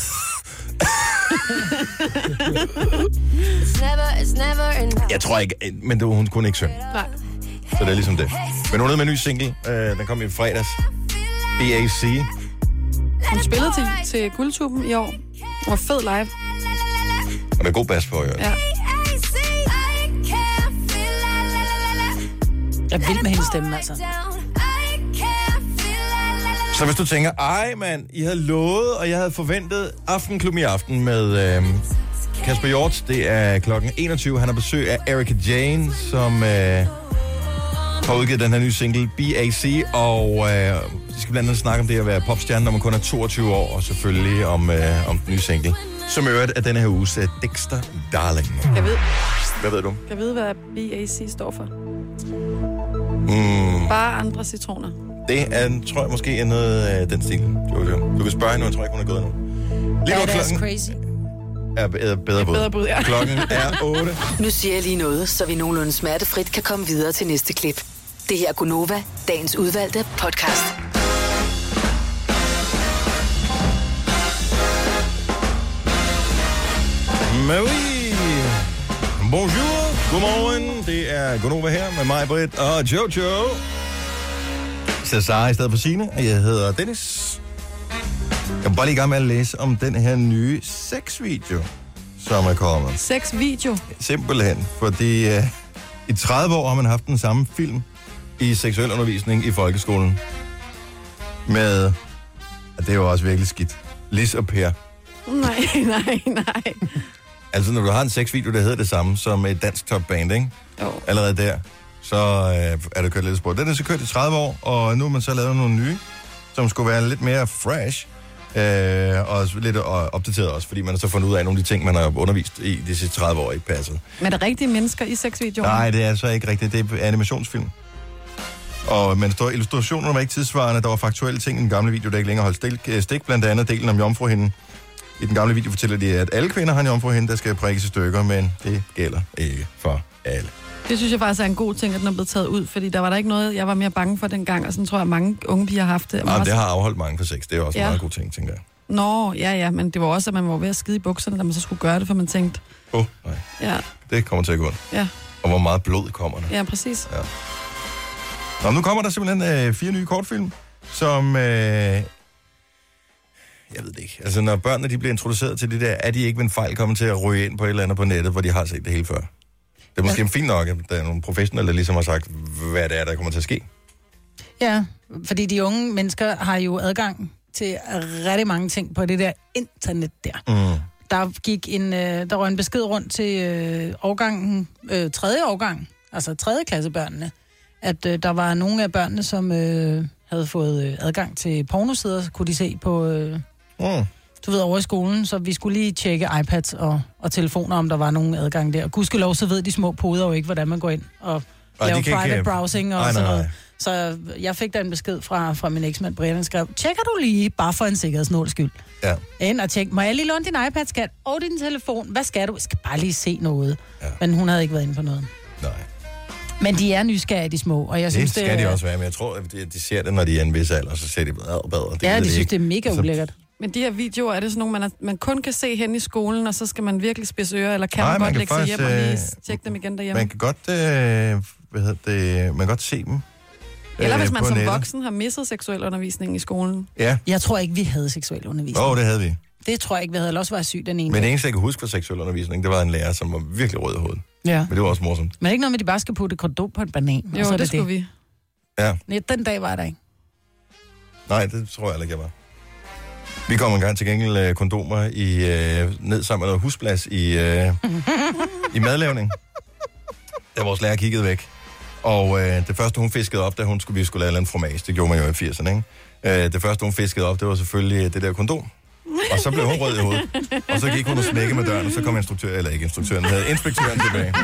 Speaker 7: jeg tror ikke, men det, hun kunne ikke synge.
Speaker 10: Nej.
Speaker 7: Så det er ligesom det. Men hun er med en ny single. Øh, den kom i fredags. B A C.
Speaker 10: Hun spillede til, til Guldtuben i år. Hun var fed live.
Speaker 7: Og der er god bas på, jo.
Speaker 10: Ja.
Speaker 8: Jeg er vild med hendes stemme, altså.
Speaker 7: Så hvis du tænker, ej mand, I havde lovet, og jeg havde forventet Aftenklub i aften med øh, Kasper Hjort. Det er klokken enogtyve. Han har besøg af Erika Jane, som øh, har udgivet den her nye single, B A C. Og øh, de skal blandt andet snakke om det at være popstjerne, når man kun er toogtyve år, og selvfølgelig om, øh, om den nye single. Som øvrigt er denne her uges uh, Dexter Darling.
Speaker 10: Jeg ved.
Speaker 7: Hvad ved du?
Speaker 10: Kan jeg vide, hvad B A C står for?
Speaker 7: Mm.
Speaker 10: Bare andre citroner.
Speaker 7: Det er, tror jeg måske er noget af den stil, Jojo. Du kan spørge hende, jeg tror ikke, hun er gået nu. Lige nu klokken
Speaker 8: crazy.
Speaker 7: er bedre, bedre bud.
Speaker 10: Bedre bud, ja.
Speaker 7: Klokken er otte.
Speaker 5: Nu siger jeg lige noget, så vi nogenlunde smertefrit kan komme videre til næste klip. Det her er Gunova, dagens udvalgte podcast.
Speaker 7: Marie. Bonjour. Godmorgen. Det er Gunova her med mig, Britt og Jojo. Så Sara i stedet for Signe, og jeg hedder Dennis. Jeg er bare lige i gang med at læse om den her nye sexvideo, som er kommet.
Speaker 10: Sexvideo?
Speaker 7: Simpelthen, fordi uh, i tredive år har man haft den samme film i seksuel undervisning i folkeskolen. Med, og det er jo også virkelig skidt, Lis og Per.
Speaker 10: Nej, nej, nej.
Speaker 7: Altså, når du har en sexvideo, der hedder det samme som et dansk topband, ikke?
Speaker 10: Jo.
Speaker 7: Allerede der, så øh, er der kørt lidt spor. Den er så kørt i tredive år, og nu har man så lavet nogle nye, som skulle være lidt mere fresh, øh, og lidt opdateret også, fordi man har så fundet ud af, at nogle af de ting, man har undervist i de sidste tredive år, ikke passet.
Speaker 10: Men er der rigtige mennesker i sexvideoer?
Speaker 7: Nej, det er så ikke rigtigt. Det er animationsfilm. Og, men der står, illustrationerne var ikke tidsvarende. Der var faktuelle ting i den gamle video, der ikke længere holdt stik. stik blandt andet delen om jomfruhinden. I den gamle video fortæller de, at alle kvinder har en jomfruhinde, der skal prikkes i stykker, men det gælder ikke for alle.
Speaker 10: Det synes jeg faktisk er en god ting, at den er blevet taget ud, fordi der var der ikke noget, jeg var mere bange for dengang, og sådan tror jeg, mange unge piger har haft det.
Speaker 7: Jamen, det har afholdt mange for sex. Det er også ja. en meget god ting, tænker jeg.
Speaker 10: Nå, ja, ja, men det var også, at man var ved at skide i bukserne, da man så skulle gøre det, for man tænkte...
Speaker 7: Åh, oh, nej.
Speaker 10: Ja.
Speaker 7: Det kommer til at gå.
Speaker 10: Ja.
Speaker 7: Og hvor meget blod kommer der.
Speaker 10: Ja, præcis.
Speaker 7: Ja. Nå, nu kommer der simpelthen øh, fire nye kortfilm, som... Øh, jeg ved det ikke. Altså, når børnene de bliver introduceret til det der, er de ikke ved en fejl kommet til at ryge ind på et eller andet på nettet, hvor de har set det hele før? Det er måske ja. fint nok, at der er nogle professionelle, der ligesom har sagt, hvad det er, der kommer til at ske.
Speaker 8: Ja, fordi de unge mennesker har jo adgang til rigtig mange ting på det der internet der.
Speaker 7: Mm.
Speaker 8: Der gik en, øh, der var en besked rundt til øh, årgangen, øh, tredje årgang, altså tredje klassebørnene, at øh, der var nogle af børnene, som øh, havde fået øh, adgang til pornosider, kunne de se på, øh,
Speaker 7: mm.
Speaker 8: du ved, over i skolen, så vi skulle lige tjekke iPads og, og telefoner, om der var nogen adgang der. Gudskelov, så ved de små poder jo ikke, hvordan man går ind og
Speaker 7: Ej,
Speaker 8: laver private
Speaker 7: ikke...
Speaker 8: browsing og
Speaker 7: Ej,
Speaker 8: sådan
Speaker 7: nej,
Speaker 8: noget. Så jeg fik da en besked fra, fra min eksmand, Brian, han skrev, tjekker du lige, bare for en sikkerhedsnåls skyld.
Speaker 7: Ja.
Speaker 8: Ind og tjek, må jeg lige låne din iPad, skat, og din telefon? Hvad skal du? Jeg skal bare lige se noget.
Speaker 7: Ja.
Speaker 8: Men hun havde ikke været inde på noget.
Speaker 7: Nej.
Speaker 8: Men de er nysgerrige, de små, og jeg
Speaker 7: det
Speaker 8: synes,
Speaker 7: skal
Speaker 8: det er...
Speaker 7: de også være, men jeg tror, at de, de ser det, når de er en vis alder, så ser de bedre bedre. Det
Speaker 8: ja, de, de synes,
Speaker 7: ikke.
Speaker 8: det er mega
Speaker 7: altså,
Speaker 8: ulækkert.
Speaker 10: Men de her videoer, er det sådan nogle, man, er, man kun kan se hen i skolen, og så skal man virkelig spidse ører, eller kan
Speaker 7: Nej,
Speaker 10: man,
Speaker 7: man
Speaker 10: godt
Speaker 7: kan
Speaker 10: lægge sig
Speaker 7: faktisk,
Speaker 10: hjem og lige
Speaker 7: øh,
Speaker 10: tjekke dem igen derhjemme?
Speaker 7: Man kan godt, øh, hvad hedder det, man kan godt se dem.
Speaker 10: Eller hvis man
Speaker 7: på
Speaker 10: som
Speaker 7: nettet.
Speaker 10: voksen har misset seksuel undervisning i skolen.
Speaker 7: Ja.
Speaker 8: Jeg tror ikke, vi havde seksuel undervisning.
Speaker 7: Åh, oh, det havde vi.
Speaker 8: Det tror jeg ikke, vi havde. Eller også var syg den ene.
Speaker 7: Men det eneste, jeg kan huske fra seksuel undervisning, det var en lærer, som var virkelig rød i hovedet.
Speaker 8: Ja.
Speaker 7: Men det var også morsomt.
Speaker 8: Men ikke noget med, at de bare skal putte kondom på en banan.
Speaker 10: Jo,
Speaker 8: og så
Speaker 10: det,
Speaker 8: det
Speaker 10: skulle
Speaker 8: det.
Speaker 10: vi.
Speaker 7: Ja.
Speaker 8: Nej, den dag var der ikke.
Speaker 7: Nej, det tror jeg heller ikke, jeg var. Vi kom en gang til gengæld øh, kondomer i, øh, ned sammen med noget husplads i, øh, i madlavning. Da vores lærer kiggede væk. Og øh, det første, hun fiskede op, da hun skulle, vi skulle lave en eller anden fromage, det gjorde man jo i firserne, ikke? Øh, det første, hun fiskede op, det var selvfølgelig det der kondom. Og så blev hun rød i hovedet. Og så gik hun og smækkede med døren, og så kom instruktøren, eller ikke instruktøren, havde inspektøren tilbage.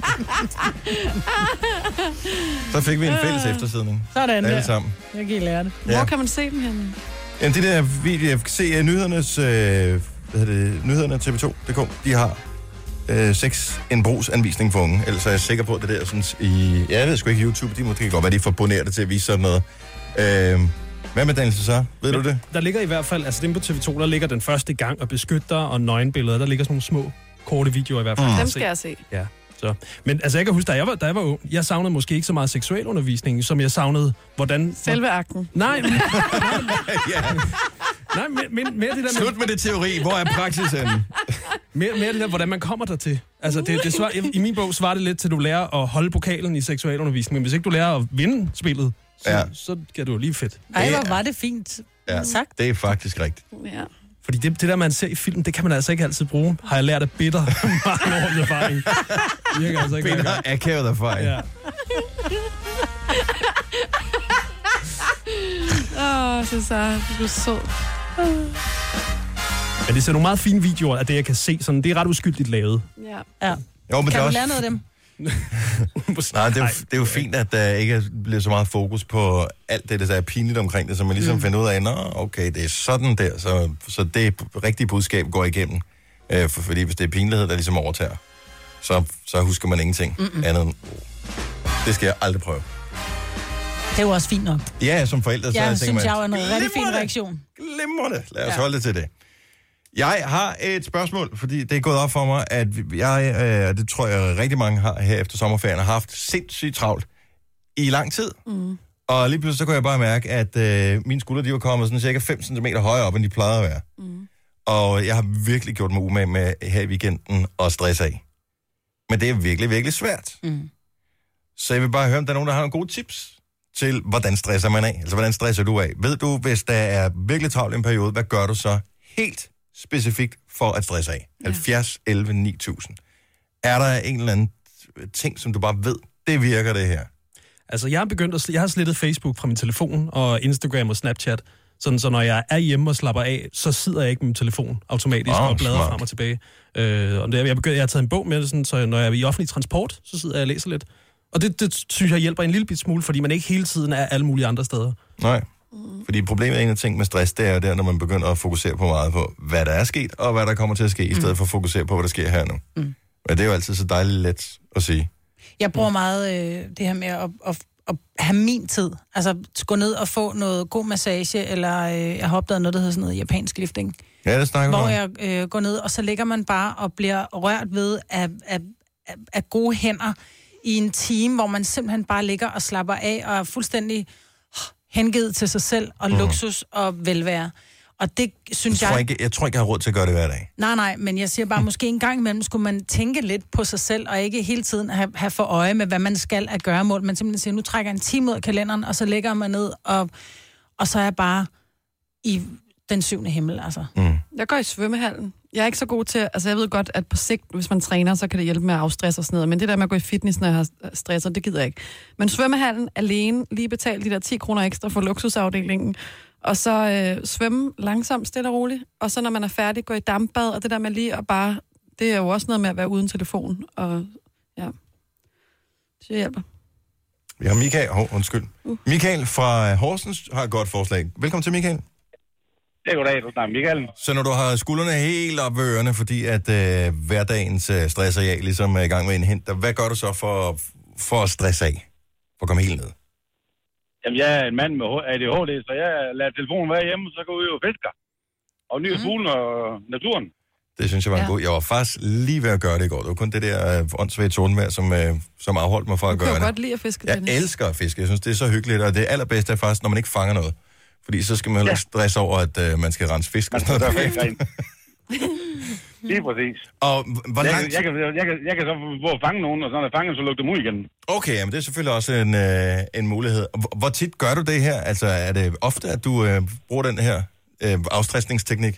Speaker 7: Så fik vi en fælles eftersidning.
Speaker 8: Sådan
Speaker 7: alle
Speaker 8: der.
Speaker 7: sammen.
Speaker 8: Jeg kan lære det.
Speaker 10: Hvor
Speaker 7: Ja.
Speaker 10: kan man se dem henne?
Speaker 7: Ja, det der video, jeg kan se uh, nyhedernes, øh, hvad hedder det, nyhederne T V to punktum d k, de har øh, sex en brugsanvisning for unge. Ellers er jeg sikker på, at det der sådan i, ja, jeg ved sgu ikke, YouTube, de måske godt være, de er for bonerte til at vise sådan noget. Øh, hvad med Daniel så? Ved
Speaker 9: Men
Speaker 7: du det?
Speaker 9: Der ligger i hvert fald, altså dem på T V to, der ligger den første gang og beskytter og nøgenbilleder. Der ligger sådan nogle små, korte videoer i hvert fald.
Speaker 10: Mm.
Speaker 9: Dem
Speaker 10: skal jeg se.
Speaker 9: Ja. Så. Men altså, jeg kan huske, da jeg var, da jeg var ung, jeg savnede måske ikke så meget seksualundervisning, som jeg savnede, hvordan...
Speaker 10: Selve akten.
Speaker 9: Nej, men...
Speaker 7: ja.
Speaker 9: Nej, men, men mere det der med...
Speaker 7: Slut med det teori. Hvor er praksisen?
Speaker 9: mere, mere det der, hvordan man kommer dertil. Altså, det, det svar, i min bog svarer det lidt til, at du lærer at holde pokalen i seksualundervisning, men hvis ikke du lærer at vinde spillet, så,
Speaker 7: Ja.
Speaker 9: så kan du jo lige fedt.
Speaker 8: Ej, hvor var det fint
Speaker 7: Ja,
Speaker 8: sagt.
Speaker 7: det er faktisk rigtigt.
Speaker 10: Ja.
Speaker 9: Fordi det, det der, man ser i film, det kan man altså ikke altid bruge. Har jeg lært af bitter mange års erfaring. Det virker altså ikke.
Speaker 7: Bitter akavet erfaring.
Speaker 9: Ja.
Speaker 10: Åh, oh, Cesar, du er sød.
Speaker 9: Men det ser nogle meget fine videoer af det, jeg kan se. Sådan, det er ret uskyldigt lavet.
Speaker 10: Ja.
Speaker 8: Ja.
Speaker 7: Jo, men
Speaker 8: Kan
Speaker 7: det er
Speaker 8: du
Speaker 7: også...
Speaker 8: lære noget af dem?
Speaker 7: Nej, det er, jo, det er jo fint, at der ikke bliver så meget fokus på alt det, der er pinligt omkring det, så man ligesom mm. finder ud af, nå, okay, det er sådan der, så, så det rigtige budskab går igennem. Øh, for, fordi hvis det er pinlighed, der ligesom overtager, så, så husker man ingenting Mm-mm. andet end, det skal jeg aldrig prøve.
Speaker 8: Det er jo også fint nok.
Speaker 7: Ja, som forældre, så
Speaker 8: Jeg
Speaker 7: jeg
Speaker 8: synes,
Speaker 7: tænker
Speaker 8: jeg var
Speaker 7: man,
Speaker 8: en rigtig fin reaktion.
Speaker 7: glimrende, lad os
Speaker 8: Ja.
Speaker 7: ja. holde det til det. Jeg har et spørgsmål, fordi det er gået op for mig, at jeg, øh, det tror jeg rigtig mange har her efter sommerferien, har haft sindssygt travlt i lang tid.
Speaker 10: Mm.
Speaker 7: Og lige pludselig så kunne jeg bare mærke, at øh, mine skuldre, de var kommet sådan cirka fem centimeter højere op, end de plejede at være.
Speaker 10: Mm.
Speaker 7: Og jeg har virkelig gjort mig umage med her i weekenden at stresse af. Men det er virkelig, virkelig svært.
Speaker 8: Mm.
Speaker 7: Så jeg vil bare høre, om der er nogen, der har nogle gode tips til, hvordan stresser man af? Altså, hvordan stresser du af? Ved du, hvis der er virkelig travlt i en periode, hvad gør du så helt specifikt for at stresse af? Ja. halvfjerds elleve ni tusind. Er der en eller anden ting, som du bare ved, det virker det her?
Speaker 9: Altså, jeg har begyndt at, jeg har slettet Facebook fra min telefon og Instagram og Snapchat, sådan så når jeg er hjemme og slapper af, så sidder jeg ikke med min telefon automatisk
Speaker 7: oh,
Speaker 9: og bladrer
Speaker 7: smart.
Speaker 9: frem og tilbage. Øh, og det, jeg, begyndt, jeg har taget en bog med det, sådan, så når jeg er i offentlig transport, så sidder jeg og læser lidt. Og det, det synes jeg hjælper en lille bit smule, fordi man ikke hele tiden er alle mulige andre steder.
Speaker 7: Nej. Fordi problemet er en af ting med stress, det er jo der, når man begynder at fokusere på meget på, hvad der er sket, og hvad der kommer til at ske, i stedet mm. for at fokusere på, hvad der sker her nu. Mm. Men det er jo altid så dejligt let at sige.
Speaker 8: Jeg bruger meget øh, det her med at, at, at have min tid. Altså gå ned og få noget god massage, eller øh, jeg har opdaget noget, der hedder sådan noget japansk lifting.
Speaker 7: Ja, det snakker
Speaker 8: Hvor
Speaker 7: vi
Speaker 8: jeg øh, går ned, og så ligger man bare og bliver rørt ved af, af, af, af gode hænder i en time, hvor man simpelthen bare ligger og slapper af, og er fuldstændig hengivet til sig selv, og
Speaker 7: Mhm.
Speaker 8: luksus og velvære. Og det synes
Speaker 7: jeg... Tror
Speaker 8: jeg...
Speaker 7: ikke, jeg tror ikke, jeg har råd til at gøre det hver dag.
Speaker 8: Nej, nej, men jeg siger bare, måske en gang imellem skulle man tænke lidt på sig selv, og ikke hele tiden have, have for øje med, hvad man skal at gøre mål. Man simpelthen siger, nu trækker jeg en time ud af kalenderen, og så lægger man ned, og, og så er jeg bare i den syvende himmel, altså.
Speaker 7: Mm.
Speaker 10: Jeg går i svømmehallen. Jeg er ikke så god til... Altså, jeg ved godt, at på sigt, hvis man træner, så kan det hjælpe med at afstresse og sådan noget. Men det der med at gå i fitness, når jeg har stresset, det gider jeg ikke. Men svømmehallen alene, lige betale de der ti kroner ekstra for luksusafdelingen, og så øh, svømme langsomt, stille og roligt. Og så når man er færdig, gå i dampbad, og det der med lige at bare... Det er jo også noget med at være uden telefon, og ja... Det hjælper.
Speaker 7: Vi har Michael... Oh, undskyld. Uh. Michael fra Horsens har et godt forslag. Velkommen til, Michael.
Speaker 14: Det er goddag, du snakker Michael.
Speaker 7: Så når du har skuldrene helt op ved ørerne, fordi at øh, hverdagens øh, stresser jeg ligesom er i gang med en hent, hvad gør du så for, for at stresse af? For at komme helt ned?
Speaker 14: Jamen, jeg er en mand med A D H D, så jeg lader telefonen være hjemme, så går jeg ud og fisker. Og nyder mm. fuglen og naturen.
Speaker 7: Det synes jeg var en ja. god. Jeg var faktisk lige ved at gøre det i går. Det var kun det der øh, åndssvagt tordenvejr, som, øh, som afholdt mig fra at gøre det.
Speaker 10: Du kan godt lide at fiske, Dennis.
Speaker 7: Jeg elsker at fiske. Jeg synes, det er så hyggeligt, og det allerbedste er faktisk, når man ikke fanger noget. Fordi så skal man heller ikke ja. stresse over, at øh, man skal rense fisk og sådan noget der.
Speaker 14: Lige præcis.
Speaker 7: Og hvor
Speaker 14: jeg,
Speaker 7: langt...
Speaker 14: jeg, kan, jeg, kan, jeg kan så få at fange nogen, og så når jeg fanger, så lukker dem ud igen.
Speaker 7: Okay, men det er selvfølgelig også en, øh, en mulighed. Hvor, hvor tit gør du det her? Altså, er det ofte, at du øh, bruger den her øh, afstressningsteknik?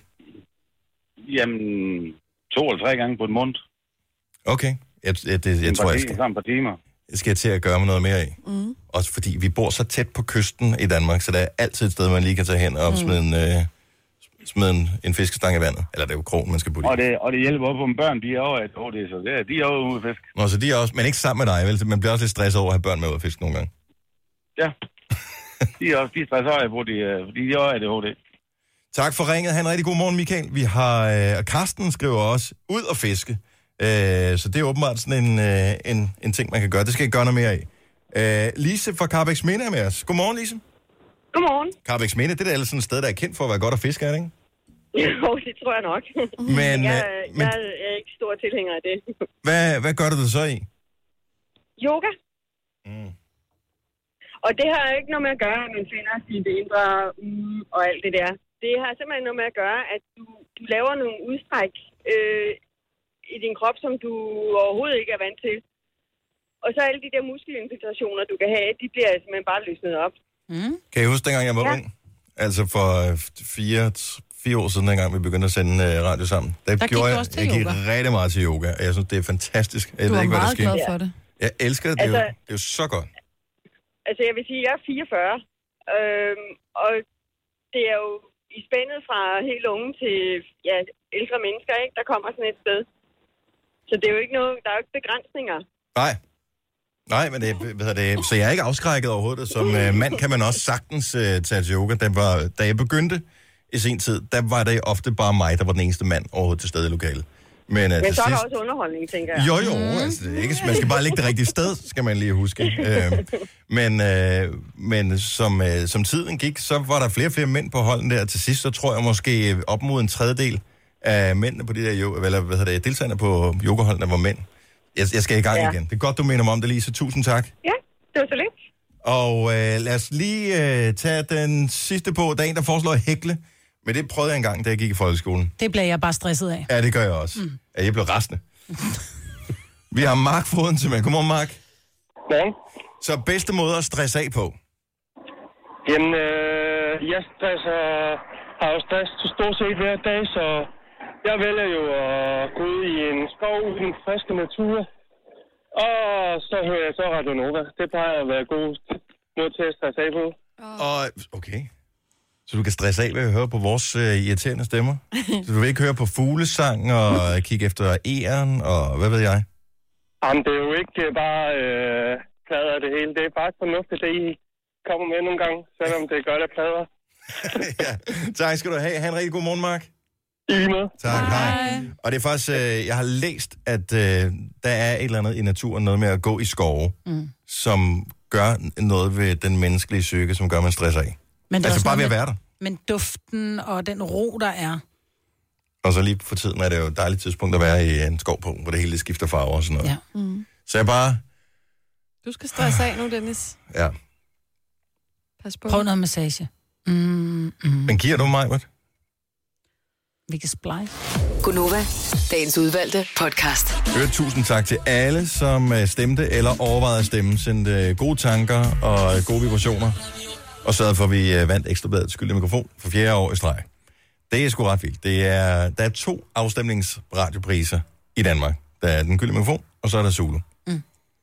Speaker 14: Jamen, to eller tre gange på en måned.
Speaker 7: Okay. Jeg, jeg, det, jeg tror, jeg skal,
Speaker 14: sammen på timer.
Speaker 7: jeg skal til at gøre mig noget mere i. Mm. Også fordi vi bor så tæt på kysten i Danmark, så der er altid et sted, man lige kan tage hen og mm. smide, en, øh, smide en, en fiskestang i vandet. Eller det er jo krogen, man skal putte i.
Speaker 14: Og det, og det hjælper også på børn, de er over et år, det, så det er, de er over ude at fiske.
Speaker 7: Nå, så de er også, men ikke sammen med dig, vel? Man bliver også lidt stresset over at have børn med ud at fiske nogle gange.
Speaker 14: Ja. De er også de er stresset over, fordi de er over et år, det.
Speaker 7: Tak for ringet. Ha' en rigtig god morgen, Michael. Vi har, øh, Karsten skriver også, ud og fiske. Øh, så det er åbenbart sådan en, øh, en, en ting, man kan gøre. Det skal jeg gøre noget mere af. Øh, Lise fra Karrebæksminde er med os. Godmorgen, Lise.
Speaker 15: Godmorgen.
Speaker 7: Karrebæksminde, det er da ellers sådan et sted, der er kendt for at være godt at fiske, er det ikke?
Speaker 15: Jo, det tror jeg nok.
Speaker 7: Men,
Speaker 15: jeg,
Speaker 7: øh, men...
Speaker 15: jeg er ikke stor tilhænger af det.
Speaker 7: Hvad, hvad gør du det så i?
Speaker 15: Yoga.
Speaker 7: Mm.
Speaker 15: Og det har ikke noget med at gøre, at man finder sit indre mm, og alt det der. Det har simpelthen noget med at gøre, at du, du laver nogle udstræk øh, i din krop, som du overhovedet ikke er vant til. Og så alle de der muskelinfiltrationer, du kan have, de bliver simpelthen bare løsnet op.
Speaker 7: Mm. Kan I huske, dengang jeg var ja. ung? Altså for fire, fire år siden, dengang vi begyndte at sende uh, radio sammen. Der, der gjorde jeg, jeg gik rigtig meget til yoga, og jeg synes, det er fantastisk. Jeg
Speaker 10: du
Speaker 7: ved
Speaker 10: er
Speaker 7: ikke, hvad
Speaker 10: meget
Speaker 7: der sker.
Speaker 10: glad for det.
Speaker 7: Jeg elsker det. Det, altså, er, jo, det er jo så godt.
Speaker 15: Altså, jeg vil sige, jeg er fireogfyrre. Øhm, og det er jo i spændet fra helt unge til ja, ældre mennesker, ikke? Der kommer sådan et sted. Så det er jo ikke noget, der er jo ikke begrænsninger.
Speaker 7: Nej. Nej, men det, hvad det, så jeg er ikke afskrækket overhovedet. Som uh, mand kan man også sagtens uh, tage til yoga. Det var, da jeg begyndte i sin tid, der var det ofte bare mig, der var den eneste mand overhovedet til stede i lokalet. Men, uh,
Speaker 15: men så er
Speaker 7: sidst...
Speaker 15: der også underholdning, tænker jeg.
Speaker 7: Jo, jo. Mm. Altså, det er ikke, man skal bare ligge det rigtige sted, skal man lige huske. uh, men uh, men som, uh, som tiden gik, så var der flere og flere mænd på holden der. Til sidst, så tror jeg måske op mod en tredjedel af mændene på de der, eller hvad hedder det, deltagerne på yogaholdene var mænd. Jeg, jeg skal i gang ja. igen. Det er godt, du minder mig om det, Lise. Tusind tak.
Speaker 15: Ja, det var så lidt.
Speaker 7: Og øh, lad os lige øh, tage den sidste på. Der er en, der foreslår at hækle. Men det prøvede jeg engang, da jeg gik i folkeskolen.
Speaker 8: Det bliver jeg bare stresset af.
Speaker 7: Ja, det gør jeg også. Mm. Ja, jeg blev rasende. Vi har Mark Foden til mig. Godmorgen, Mark.
Speaker 16: Godmorgen.
Speaker 7: Så bedste måde at stresse af på?
Speaker 16: Jamen, øh, jeg stresser, har jo stress til stort set hver dag, så jeg vælger jo at gå ud i en skov i den friske natur. Og så hører jeg så Radio Nova. Det plejer at være god måde til at stresse af på.
Speaker 7: Og, okay. Så du kan stresse af ved at høre på vores øh, irriterende stemmer? Så du vil ikke høre på fuglesang og kigge efter æren og hvad ved jeg?
Speaker 16: Jamen, det er jo ikke bare øh, plader det hele. Det er bare fornuftigt, det I kommer med nogle gange, selvom det gør det plader.
Speaker 7: Ja. Tak skal du have. Ha' en rigtig god morgen, Mark.
Speaker 16: I lige med.
Speaker 7: Tak, hej. hej. Og det er faktisk, øh, jeg har læst, at øh, der er et eller andet i naturen, noget med at gå i skove, mm. som gør noget ved den menneskelige psyke, som gør, man stresser af. Men altså bare ved at være der.
Speaker 8: Men duften og den ro, der er.
Speaker 7: Og så lige for tiden er det jo et dejligt tidspunkt at være i en skov på, hvor det hele skifter farver og sådan noget.
Speaker 8: Ja. Mm.
Speaker 7: Så jeg bare...
Speaker 10: Du skal stresse af nu, Dennis.
Speaker 7: Ja.
Speaker 8: Pas på. Prøv noget massage. Mm, mm.
Speaker 7: Men giver du mig, hvad?
Speaker 8: Vi kan splice.
Speaker 5: Gunova, dagens udvalgte podcast.
Speaker 7: Øvrigt, tusind tak til alle, som stemte eller overvejede at stemme. Sendte gode tanker og gode vibrationer. Og sørgede for, at vi vandt Ekstrabladets skyldte mikrofon for fjerde år i streg. Det er sgu ret vildt. Det er, der er to afstemningsradiopriser i Danmark. Der er den gyldne mikrofon, og så er der Zulu. Mm.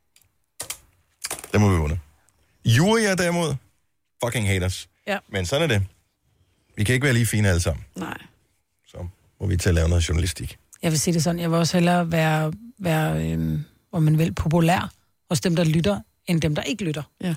Speaker 7: Det må vi vunde. Juryer derimod, fucking haters.
Speaker 8: Ja.
Speaker 7: Men sådan er det. Vi kan ikke være lige fine alle sammen.
Speaker 8: Nej.
Speaker 7: Så må vi til at lave noget journalistik.
Speaker 8: Jeg vil sige det sådan, jeg vil også hellere være, være øhm, om man vil, populær hos dem, der lytter, end dem, der ikke lytter.
Speaker 10: Ja.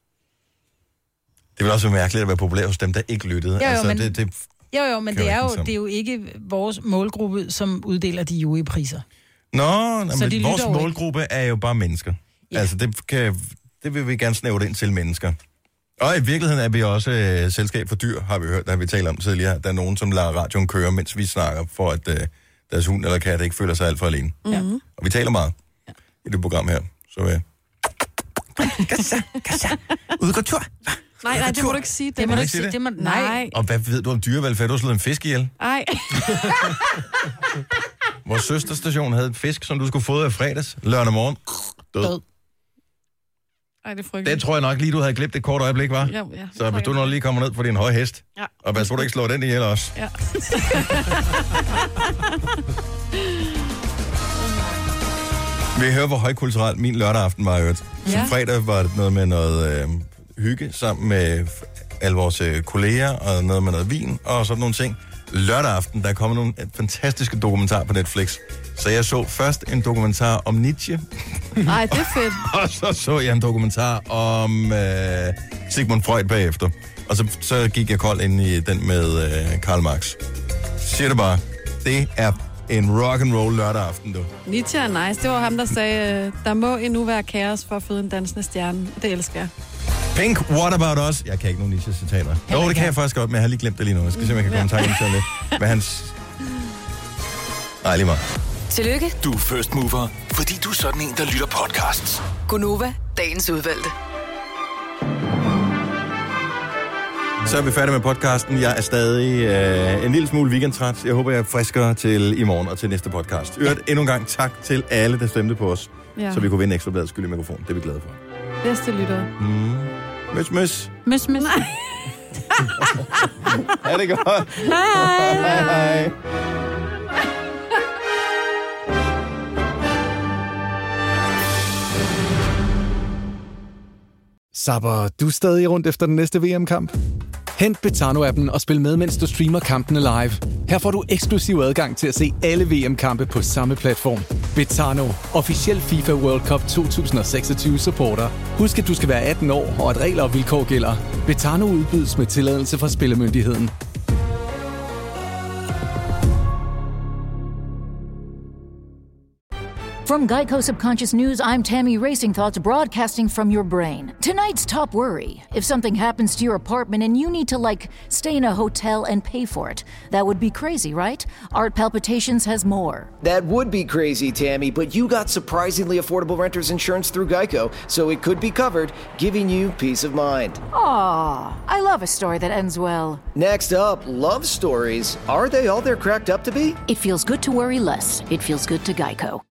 Speaker 7: Det vil også være mærkeligt at være populær hos dem, der ikke lyttede.
Speaker 8: Jo, jo,
Speaker 7: altså,
Speaker 8: men,
Speaker 7: det, det
Speaker 8: jo, jo, men det er jo, det er jo ikke vores målgruppe, som uddeler de jurypriser.
Speaker 7: Nå, nej, men
Speaker 8: de
Speaker 7: vores målgruppe ikke. Er jo bare mennesker. Ja. Altså, det, kan, det vil vi gerne snævre ind til mennesker. Og i virkeligheden er vi også øh, selskab for dyr, har vi hørt, der har vi talt om tidligere. Der er nogen, som lader radioen køre, mens vi snakker, for at øh, deres hund eller kat ikke føler sig alt for alene.
Speaker 8: Mm-hmm.
Speaker 7: Og vi taler meget ja. i det program her. Så øh... Kassa, kassa, ud og tur.
Speaker 10: Nej, nej, det må du ikke sige. Det,
Speaker 8: det må
Speaker 10: du
Speaker 8: ikke sige. Det? Det må... Nej.
Speaker 7: Og hvad ved du om dyrevelfærd? Du har slået en fisk ihjel.
Speaker 10: Nej.
Speaker 7: Vores søsterstation havde en fisk, som du skulle fodre i fredags. Lørdag morgen. Død. Død.
Speaker 10: Ej, det er frygteligt.
Speaker 7: Det tror jeg nok lige, du havde glemt et kort øjeblik, var?
Speaker 10: Ja, ja.
Speaker 7: Så hvis du nu lige kommer ned på din høje hest,
Speaker 10: ja.
Speaker 7: og hvad tror du ikke slår den ihjel også?
Speaker 10: Ja.
Speaker 7: Vi hører, hvor højkulturelt min lørdag aften var, øvrigt.
Speaker 10: Ja.
Speaker 7: Så fredag var det noget med noget øh, hygge sammen med alle vores øh, kolleger, og noget med noget vin, og sådan nogle ting. Lørdag aften, der kommer nogle fantastiske dokumentarer på Netflix. Så jeg så først en dokumentar om Nietzsche.
Speaker 10: Nej, det er fedt.
Speaker 7: Og så så jeg en dokumentar om øh, Sigmund Freud bagefter. Og så, så gik jeg kold ind i den med øh, Karl Marx. Siger det bare, det er en rock and roll lørdag aften, du.
Speaker 10: Nietzsche er nice. Det var ham, der sagde, der må endnu være kaos for at føde en dansende stjerne. Det elsker jeg.
Speaker 7: Pink, what about us? Jeg kan ikke nogen Nietzsche-citater. Jo, det kan jeg faktisk godt, men jeg har lige glemt det lige nu. Jeg skal se, om jeg kan komme ja. tanke om lidt. Med hans... Nej, lige meget.
Speaker 5: Tillykke.
Speaker 12: Du er first mover, fordi du er sådan en, der lytter podcasts.
Speaker 5: Gunova, dagens udvalgte.
Speaker 7: Så er vi færdige med podcasten. Jeg er stadig øh, en lille smule weekendtræt. Jeg håber, jeg er friskere til i morgen og til næste podcast. Øvrigt, endnu en gang tak til alle, der stemte på os,
Speaker 10: ja.
Speaker 7: så vi kunne vinde Ekstra Bladets skyldige mikrofon. Det er vi glade for.
Speaker 10: Bedste lytter.
Speaker 7: Mm. Møs, møs.
Speaker 8: Møs, møs.
Speaker 7: Er det godt?
Speaker 8: Hej.
Speaker 7: Hej, hej.
Speaker 17: Sapper, du er stadig rundt efter den næste V M-kamp? Hent Betano-appen og spil med, mens du streamer kampene live. Her får du eksklusiv adgang til at se alle V M-kampe på samme platform. Betano, officiel FIFA World Cup to tusind og seksogtyve supporter. Husk, at du skal være atten år, og at regler og vilkår gælder. Betano udbydes med tilladelse fra Spillemyndigheden.
Speaker 2: From Geico Subconscious News, I'm Tammy Racing Thoughts, broadcasting from your brain. Tonight's top worry. If something happens to your apartment and you need to, like, stay in a hotel and pay for it, that would be crazy, right? Art Palpitations has more.
Speaker 18: That would be crazy, Tammy, but you got surprisingly affordable renter's insurance through Geico, so it could be covered, giving you peace of mind.
Speaker 2: Aw, I love a story that ends well.
Speaker 18: Next up, love stories. Are they all they're cracked up to be?
Speaker 2: It feels good to worry less. It feels good to Geico.